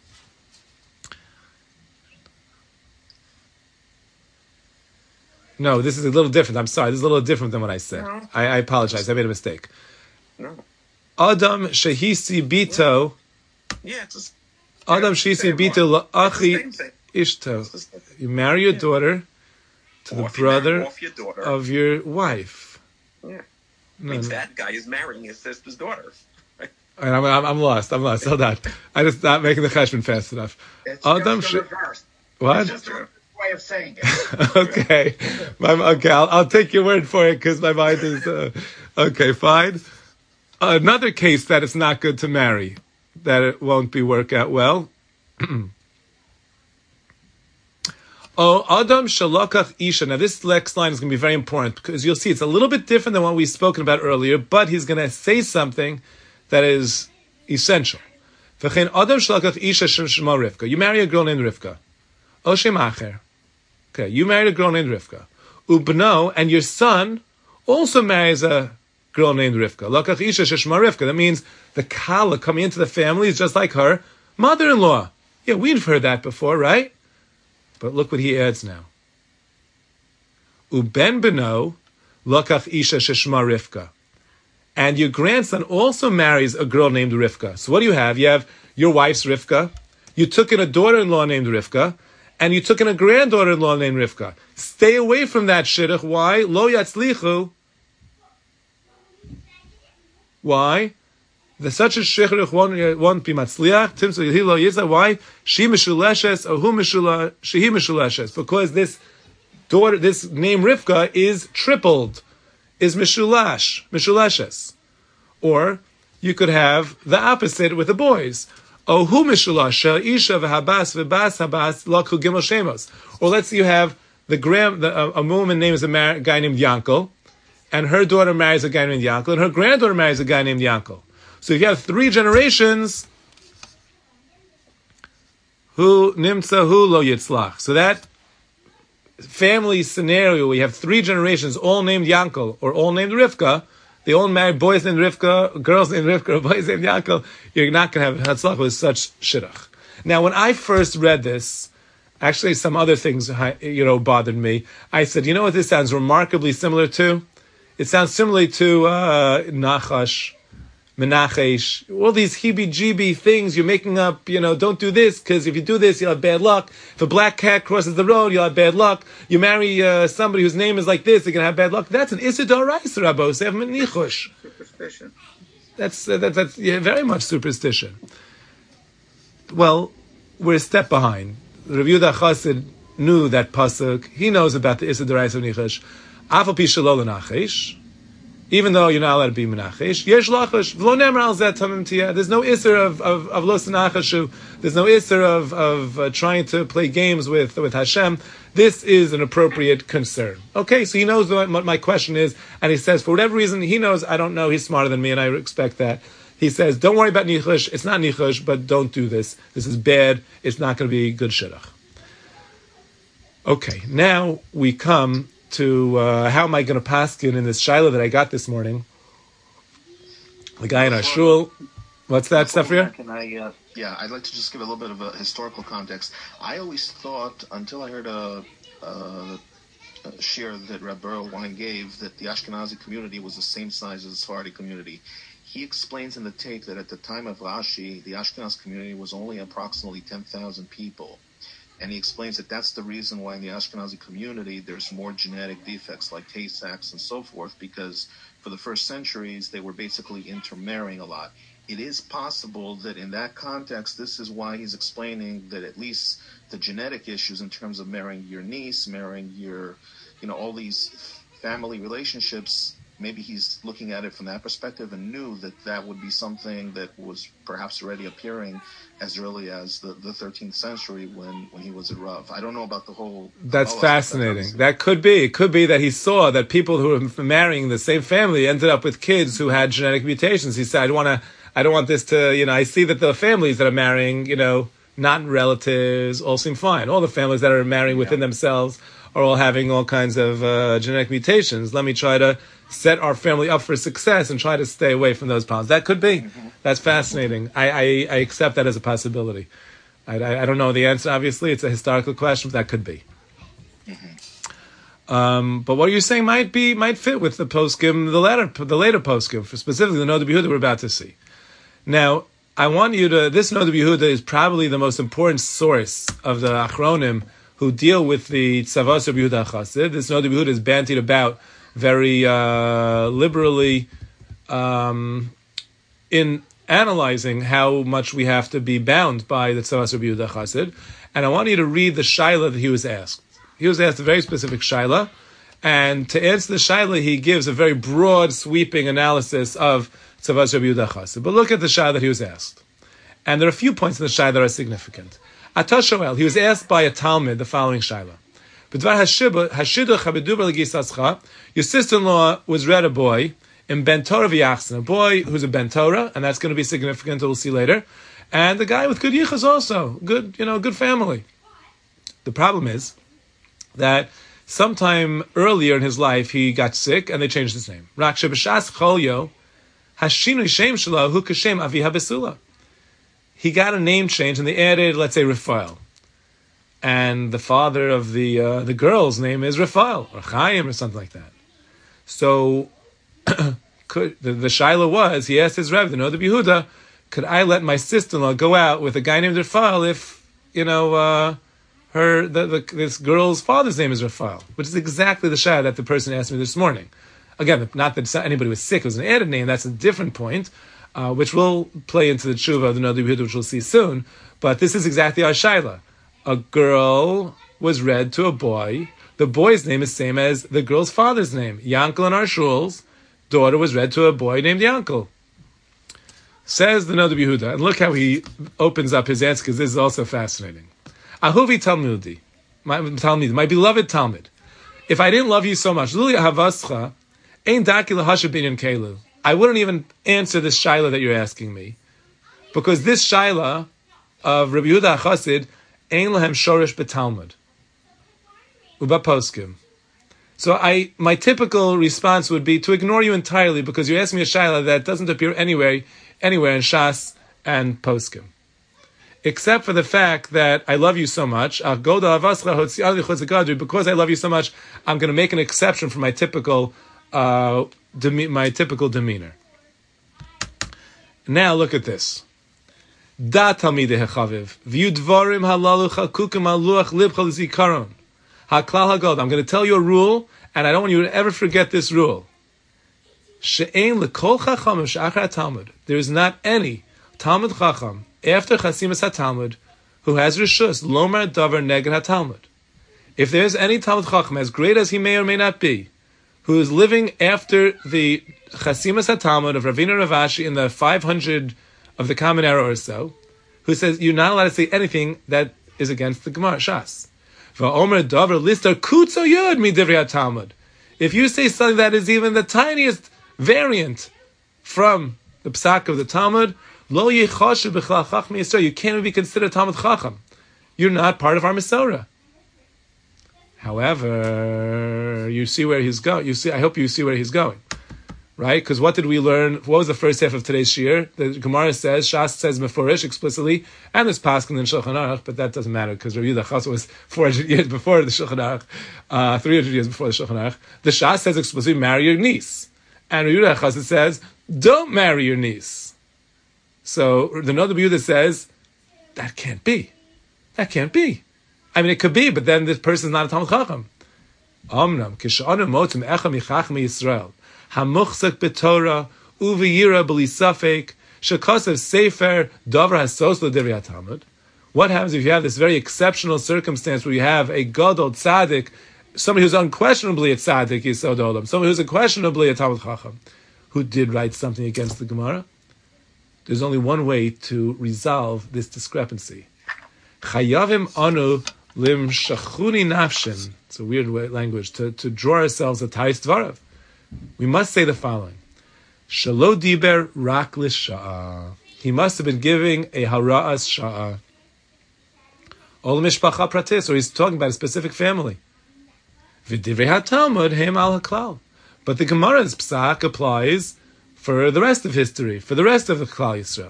No, this is a little different. I'm sorry, this is a little different than what I said. No. I apologize. I made a mistake. No. Adam shehisi bito. Yeah, it's just Adam shehisi bito la'achi ishto. You marry your daughter to the brother of your wife. Yeah. Means that guy is marrying his sister's daughter. And I'm lost. Hold on. I'm just not making the cheshbon fast enough. It's Adam just the reverse. what? It's just the way of saying it. Okay. I'll take your word for it because my mind is... okay, fine. Another case that it's not good to marry, that it won't work out well. Oh, Adam shalakach isha. Now this next line is going to be very important because you'll see it's a little bit different than what we've spoken about earlier, but he's going to say something that is essential. V'chein Adam shalakach isha shema Rivka. You marry a girl named Rivka. O shem acher. Okay, you married a girl named Rivka. Ubno, and your son also marries a girl named Rivka. Lakach isha shema Rivka. That means the kala coming into the family is just like her mother-in-law. Yeah, we've heard that before, right? But look what he adds now. Uben beno lakach isha sheshma Rivka. And your grandson also marries a girl named Rivka. So what do you have? You have your wife's Rivka. You took in a daughter-in-law named Rivka. And you took in a granddaughter-in-law named Rivka. Stay away from that shidduch. Why? Lo yatzlichu. Why? The such a shidduch won't be matzliach. Timso yehilo yizah. Why? She mishuleshes or hu shehi mishuleshes. Because this daughter, this name Rivka is tripled, is mishuleshes. Or you could have the opposite with the boys. Oh, hu mishulasha isha v'habas habas lakhu gimel shemos. Or let's say you have a woman names a guy named Yankel, and her daughter marries a guy named Yankel, and her granddaughter marries a guy named Yankel. So if you have 3 generations, hu nimtza hu lo yitzlach. So that family scenario where you have 3 generations all named Yankel or all named Rivka, they all married boys named Rivka, girls named Rivka, or boys named Yankel, you're not going to have hatzlach with such shidduch. Now, when I first read this, actually some other things, bothered me. I said, you know what this sounds remarkably similar to? It sounds similar to Nachash, Menachesh, all these heebie-jeebie things you're making up, don't do this, because if you do this, you'll have bad luck. If a black cat crosses the road, you'll have bad luck. You marry somebody whose name is like this, you're going to have bad luck. That's an Issa D'Oraisa, Rabbo, Sev Menichush. Superstition. That's very much superstition. Well, we're a step behind. Rav Yehuda Chassid knew that pasuk. He knows about the Issa D'Oraisa Menichush. Afal pi shelo lenachesh. Even though you're not allowed to be menachesh, yesh lachash v'lo nemer al zeh tamim tiyah. There's no isser of los nachashu. There's no isser of trying to play games with Hashem. This is an appropriate concern. Okay, so he knows what my question is, and he says for whatever reason he knows. I don't know. He's smarter than me, and I expect that. He says, don't worry about nichush. It's not nichush, but don't do this. This is bad. It's not going to be good shidduch. Okay, now we come to how am I going to paskin in this shaila that I got this morning? The guy in our shul. What's that, Sefria? I'd like to just give a little bit of a historical context. I always thought, until I heard a shir that Reb Burl Wein gave, that the Ashkenazi community was the same size as the Sephardi community. He explains in the tape that at the time of Rashi, the Ashkenaz community was only approximately 10,000 people. And he explains that that's the reason why in the Ashkenazi community there's more genetic defects like Tay-Sachs and so forth, because for the first centuries they were basically intermarrying a lot. It is possible that in that context, this is why he's explaining that at least the genetic issues in terms of marrying your niece, marrying your, all these family relationships, maybe he's looking at it from that perspective and knew that that would be something that was perhaps already appearing as early as the 13th century when he was a Rav. I don't know about the whole... That's fascinating. That could be. It could be that he saw that people who were marrying the same family ended up with kids who had genetic mutations. He said, I don't want this to, I see that the families that are marrying, not relatives, all seem fine. All the families that are marrying within themselves are all having all kinds of genetic mutations. Let me try to set our family up for success and try to stay away from those problems. That could be. Mm-hmm. That's fascinating. I accept that as a possibility. I don't know the answer, obviously. It's a historical question, but that could be. Mm-hmm. But what you're saying might fit with the poskim, the later poskim, specifically the Noda B'Yehuda we're about to see. Now, I want you to... This Noda B'Yehuda is probably the most important source of the Achronim who deal with the Tzavos of Yehuda Chassid. This Noda B'Yehuda is bantied about very liberally in analyzing how much we have to be bound by the Tzavos of Yehuda Chassid. And I want you to read the shaila that he was asked. He was asked a very specific shaila, and to answer the shaila, he gives a very broad, sweeping analysis of Tzavas Rabbi Yehuda Chassid. But look at the shaila that he was asked. And there are a few points in the shaila that are significant. Atah Shoel, he was asked by a Talmud the following shaila. Your sister-in-law was read a boy in Ben Torah v'Yachsin, a boy who's a Ben Torah, and that's going to be significant, we'll see later. And the guy with good yichus also, good family. The problem is that sometime earlier in his life he got sick and they changed his name. Rak sheb'shas cholyo hashinu shem shelo hu kashem aviha besula. He got a name change and they added, let's say, Raphael. And the father of the girl's name is Raphael or Chaim or something like that. So the shaila was, he asked his Rebbe, the Noda Yehuda, could I let my sister-in-law go out with a guy named Raphael if this girl's father's name is Raphael, which is exactly the shaila that the person asked me this morning. Again, not that anybody was sick; it was an added name. That's a different point, which will play into the tshuva of the Noda Yehuda, which we'll see soon. But this is exactly our shaila. A girl was read to a boy. The boy's name is same as the girl's father's name. Yankel in our shul's daughter was read to a boy named Yankel. Says the Noda Yehuda, and look how he opens up his answer, because this is also fascinating. Ahuvi Talmudi, my beloved Talmud, if I didn't love you so much, Luli Ahavascha, Ein Daki Lahasha Binyan Kelu, I wouldn't even answer this shaila that you're asking me, because this shaila of Rabbi Yehuda Chassid Ein lahem shorish b'Talmud uba poskim. So my typical response would be to ignore you entirely because you're asking me a shaila that doesn't appear anywhere in Shas and poskim, except for the fact that I love you so much. Because I love you so much, I'm going to make an exception for my typical demeanor. Now look at this. Da talmidei hachaviv v'yu dvarim halalu chalkukim al luach libcha l'zikaron haklal hagod. I'm going to tell you a rule, and I don't want you to ever forget this rule. She'ein lekol chacham she'achar Talmud. There is not any Talmud chacham after chasimas haTalmud who has rishus lomar davar neged haTalmud. If there is any Talmud chacham, as great as he may or may not be, who is living after the chasimas haTalmud of Ravina Rav Ashi in the 500 of the Common Era or so, who says you're not allowed to say anything that is against the Gemara Shas. Va'omer davar lister kutzo yod mi divrei Talmud. If you say something that is even the tiniest variant from the psak of the Talmud, lo yichashu b'chlal chachmi Yisrael, you can't even be considered Talmud Chacham. You're not part of our Masorah. However, you see where he's going. I hope you see where he's going. Right? Because what did we learn? What was the first half of today's shir? The Gemara says, Shas says Meforish explicitly, and there's Paskin in Shulchan Aruch, but that doesn't matter because Rabbi Yehuda Chassid was 400 years before the Shulchan Aruch, 300 years before the Shulchan Aruch. The Shas says explicitly, marry your niece. And Rabbi Yehuda Chassid says, don't marry your niece. So the Noda Yehuda says, that can't be. That can't be. I mean, it could be, but then this person is not a Talmud Chacham. Omnam, kish'anu motim echa michachmi Yisrael. Hamuchzak b'Torah uviyira b'li safek shekasav sefer davar hasos l'divrei Talmud. What happens if you have this very exceptional circumstance where you have a gadol tzaddik, somebody who's unquestionably a tzaddik yisod olam, somebody who's unquestionably a Talmud Chacham, who did write something against the Gemara? There's only one way to resolve this discrepancy. Chayavim anu lim shachuni nafshin. It's a weird language to draw ourselves a tais dvarav. We must say the following: Shalo diber rak l'sha'a. He must have been giving a hara'as sha'a. Ol mishpacha pratis, or he's talking about a specific family. V'divrei haTalmud hem al haklal. But the Gemara's psak applies for the rest of history, for the rest of the Klal Yisrael,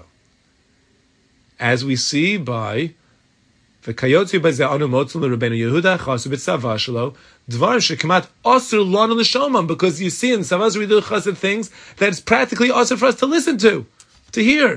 as we see by the Kayotzi Baze'anu Motzul Rabbeinu Yehuda Chasu B'Tzava Shelo Dvar Shekamat Osir Lana L'Shomam, because you see in Tzavaz Ridu Chassid things that it's practically osir for us to listen to hear.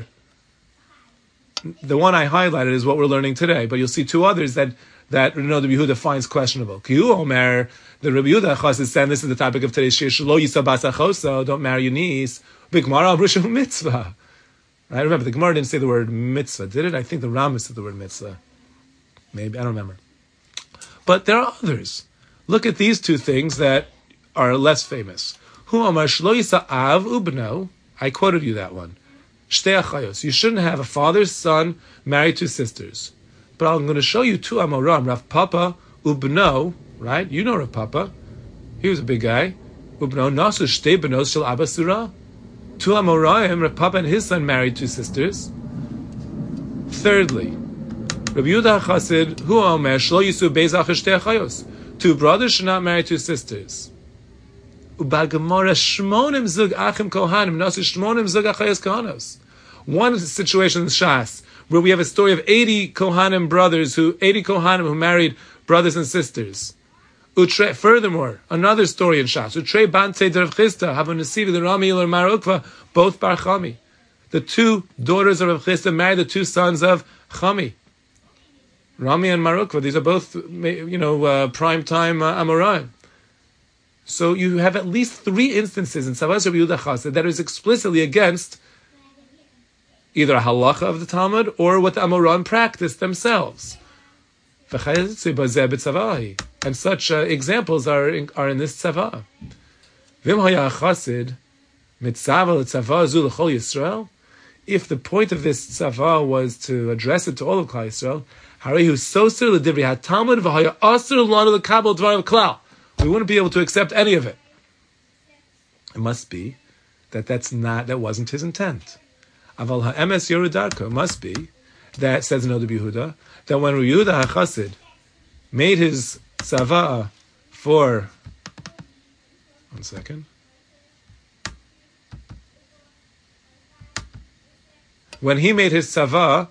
The one I highlighted is what we're learning today, but you'll see two others that Rabbi Yehuda finds questionable. Kiyu Omer, the Rabbi Yehuda Chassid said, this is the topic of today's shir, Shelo Yisa Basa Choso, don't marry your niece. B'Gemara Abrishu Mitzvah. Right? Remember, the Gemara didn't say the word mitzvah, did it? I think the Rambam said the word mitzvah. Maybe, I don't remember. But there are others. Look at these two things that are less famous. Hu amar shlo yisa av ubno. I quoted you that one. Shtei achayos. You shouldn't have a father's son married to sisters. But I'm going to show you two amoram. Rav Papa ubno. Right? You know Rav Papa. He was a big guy. Ubno nasu shtei benos shel Abba Surah. Two amoraim. Rav Papa and his son married two sisters. Thirdly, Rabbi Yehuda Chassid, hu omer shlo yisu beis achos shtei achayos. Two brothers should not marry two sisters. Ubagamora shmonim zug achim kohanim nasu shmonim zug achayos kohanos. One situation in Shas where we have a story of 80 Kohanim brothers 80 Kohanim who married brothers and sisters. Furthermore, another story in Shas. Utrei bante derav Chisda have a nesiv the Rami or Marukva, both bar Chami. The two daughters of Rav Chisda married the two sons of Chami. Rami and Marukva, these are both, prime time Amoraim. So you have at least 3 instances in Tzavas Rabbi Yehuda Chassid that is explicitly against either a halacha of the Talmud or what the Amoraim practiced themselves. And such examples are in this tzavah. If the point of this tzavah was to address it to all of Klal Yisrael, we wouldn't be able to accept any of it. It must be that wasn't his intent. Aval ha'emes yorudarko, must be that, says Rabbi Yehuda, that when Rabbi Yehuda HaChassid made his tzavah for, one second, when he made his tzavah,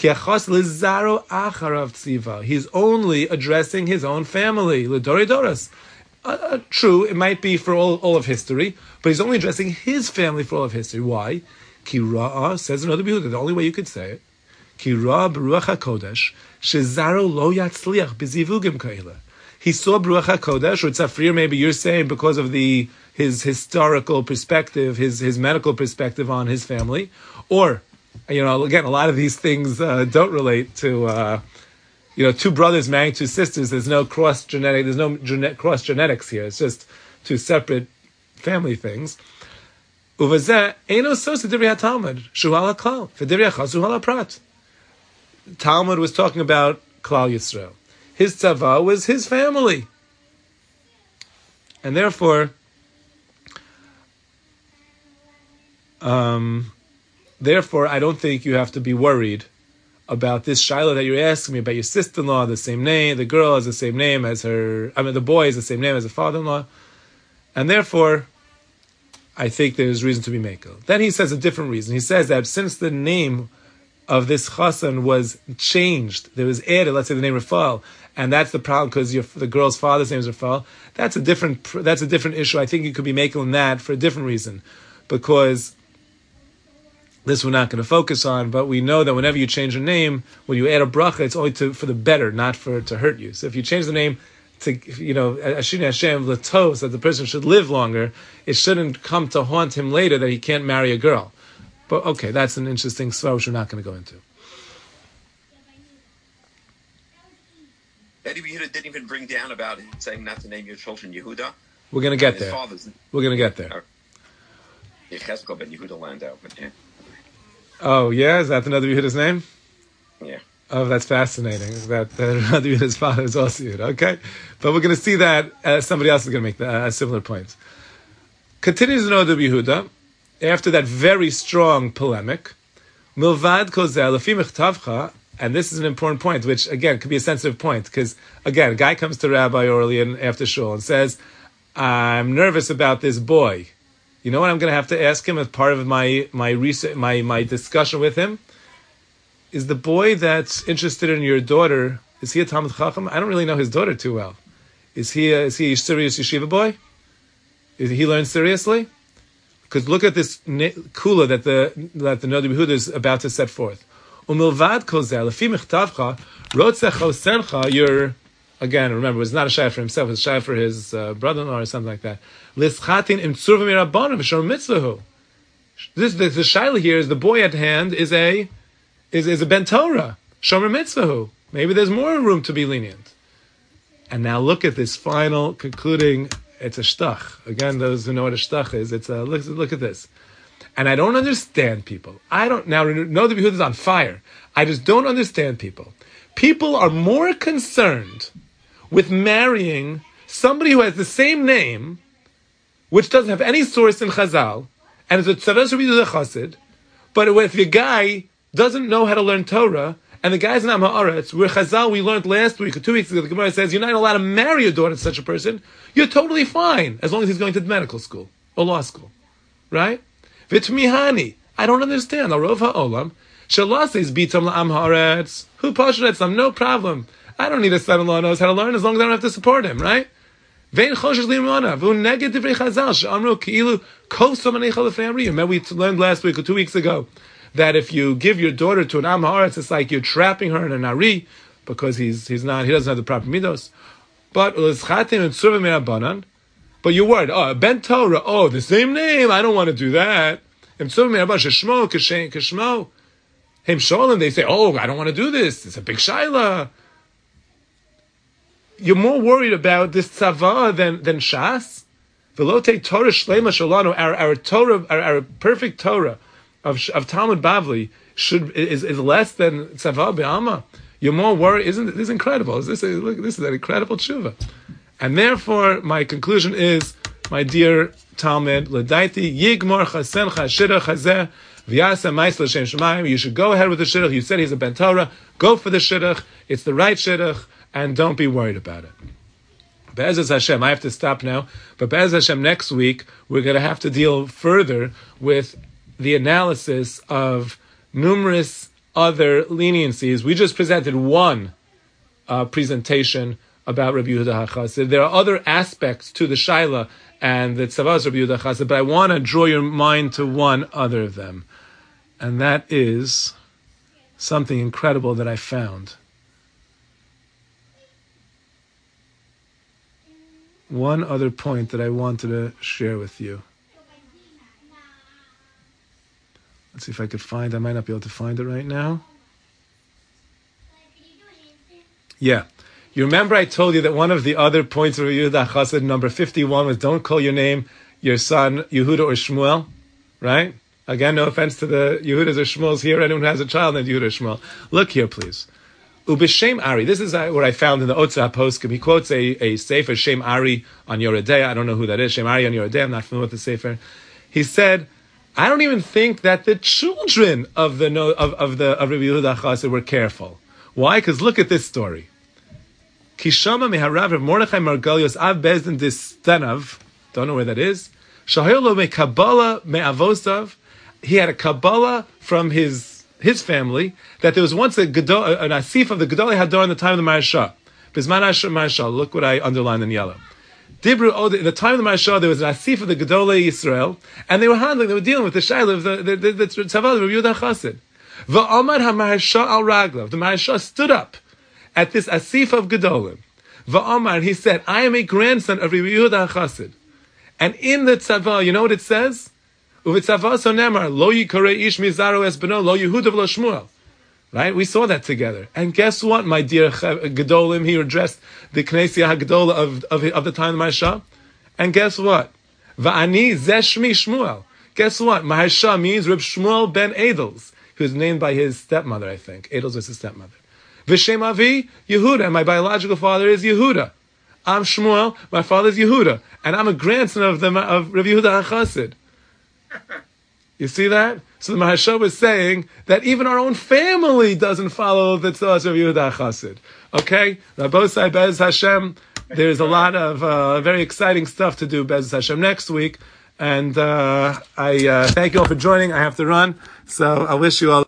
he's only addressing his own family. True, it might be for all of history, but he's only addressing his family for all of history. Why? Ki ra'a, says another Yehuda, the only way you could say it, Ki ra'a b'ruach HaKodesh, shezaro lo yatzliach b'zivugim ka'ila. He saw B'ruach HaKodesh, or Tzafrir, maybe you're saying because of his historical perspective, his medical perspective on his family, or, again, a lot of these things don't relate to, two brothers marrying two sisters. There's no cross genetics here. It's just two separate family things. Uvazeh eino sos divrei Talmud shuhal klal v'divrei chazu hal prat. Talmud was talking about Klal Yisrael. His tzavah was his family, and therefore, I don't think you have to be worried about this Shiloh that you're asking me about your sister-in-law, the same name, the girl has the same name as the boy has the same name as the father-in-law, and therefore, I think there's reason to be makel. Then he says a different reason. He says that since the name of this chassan was changed, there was added, let's say the name Rafal, and that's the problem because the girl's father's name is Rafal. That's a different issue. I think you could be makel in that for a different reason, because this we're not going to focus on, but we know that whenever you change a name, when you add a bracha, it's only for the better, not to hurt you. So if you change the name to, Ashini Hashem L'tov, so that the person should live longer, it shouldn't come to haunt him later that he can't marry a girl. But okay, that's an interesting svar which we're not going to go into. Eddie Yehuda didn't even bring down about it, saying not to name your children Yehuda. We're going to get there. We're going to get there. Yechezkel ben Yehuda Landau, but yeah. Oh, yeah? Is that another Yehuda's name? Yeah. Oh, that's fascinating. That another Yehuda's father is also Yehuda. Okay. But we're going to see that somebody else is going to make a similar point. Continues another Yehuda, after that very strong polemic, Milvad kozel lefi mechtavcha, and this is an important point, which, again, could be a sensitive point, because, again, a guy comes to Rabbi Orlian after shul and says, I'm nervous about this boy. You know what I'm going to have to ask him as part of my discussion with him? Is the boy that's interested in your daughter, is he a Talmid Chacham? I don't really know his daughter too well. Is he a serious yeshiva boy? Is he learned seriously? Because look at this kula that the Noda B'Yehuda is about to set forth. Umilvad kozel lefi mechtavcha rotzech osencha. You're, again, remember, it was not a shayah for himself; it was a shayah for his brother-in-law or something like that. Lischatin im tzurva mirabbanim v'shor mitzvahu. The shayla here is the boy at hand is a ben Torah shomer mitzvahu. Maybe there's more room to be lenient. And now look at this final concluding. It's a shtach. Again, those who know what a shtach is, it's a look at this. And I don't understand people. Now know the Yehuda is on fire. I just don't understand people. People are more concerned with marrying somebody who has the same name, which doesn't have any source in Chazal, and is a tzavas Rabbi Yehuda Chassid. But if your guy doesn't know how to learn Torah, and the guy's in Am Haaretz, where Chazal we learned last week or 2 weeks ago, the Gemara says you're not allowed to marry your daughter to such a person, you're totally fine, as long as he's going to medical school or law school. Right? V'tmihani, I don't understand. Arov ha'olam, shalases bitam la'am haaretz, hu pashretzam, no problem. I don't need a son-in-law who knows how to learn, as long as I don't have to support him, right? Vein choshesh limona, v'u neged divrei Chazal, she'amru ki'ilu kosom aneicha l'fnei amriyim. Remember we learned last week or 2 weeks ago that if you give your daughter to an Am Haaretz, it's like you're trapping her in an Ari, because he doesn't have the proper midos. But you're worried. Ben Torah, the same name, I don't want to do that. They say, I don't want to do this. It's a big shaila. You're more worried about this tzava than Shas. Velote Torah shlema shalanu, our Torah, our perfect Torah of Talmud Bavli is less than tzava be'alma. You're more worried. Isn't this incredible? This is an incredible tshuva. And therefore, my conclusion is, my dear Talmud, l'daiti yigmor chasencha shidduch hazeh v'yasa ma'is l'shem shemayim. You should go ahead with the shidduch. You said he's a ben Torah. Go for the shidduch. It's the right shidduch, and don't be worried about it. Be'ezras Hashem, I have to stop now. But Be'ezras Hashem, next week we're going to have to deal further with the analysis of numerous other leniencies. We just presented one presentation about Rabbi Yehuda HaChassid. There are other aspects to the Shaila and the Tzavas Rabbi Yehuda HaChassid, but I want to draw your mind to one other of them. And that is something incredible that I found. One other point that I wanted to share with you. Let's see if I could find. I might not be able to find it right now. Yeah. You remember I told you that one of the other points of Yehuda HaChassid, number 51, was don't call your name your son Yehuda or Shmuel, right? Again, no offense to the Yehudas or Shmuels here. Anyone who has a child named Yehuda or Shmuel. Look here, please. Ubishem Ari. This is what I found in the Otza HaPoskim. He quotes a sefer, Shem Ari on Yoredei. I don't know who that is. Shem Ari on Yoredei. I'm not familiar with the sefer. He said, I don't even think that the children of Rabbi Yehuda HaChassid were careful. Why? Because look at this story. Kishama meharav Rav Mordechai Margalios Av Bezdin Distenav. Don't know where that is. Shahilo me Kabbalah me'avosav. He had a Kabbalah from his family that there was once an asif of the Gedolei Hador in the time of the Maharsha. Bizman Maharsha. Look what I underlined in yellow. Dibru, in the time of the Maharsha, there was an asif of the Gedolei Yisrael, and they were dealing with the Shaila of the Tzavah of Rabbi Yehuda HaChassid. Va'amad HaMaharsha al Raglav. The Maharsha stood up at this asif of Gedolim. Va'amar, he said, I am a grandson of Rabbi Yehuda HaChassid. And in the tzavah, you know what it says? Uvitzavah so nemar, lo yikarei ish mizaro es beno, lo Yehuda v'lo Shmuel. Right? We saw that together. And guess what, my dear Gedolim, he addressed the Knessia HaGedola of the time of the Maharsha. And guess what? Va'ani zeshmi Shmuel. Guess what? Maharsha means Reb Shmuel ben Edels, who was named by his stepmother, I think. Edels was his stepmother. V'shem Avi, Yehuda, and my biological father is Yehuda. I'm Shmuel, my father is Yehuda, and I'm a grandson of Rabbi Yehuda HaChassid. You see that? So the Maharsha was saying that even our own family doesn't follow the tzavas of Yehuda HaChassid. Okay? Rabosai Be'ez Hashem, there's a lot of very exciting stuff to do Be'ez Hashem next week, and I thank you all for joining. I have to run, so I wish you all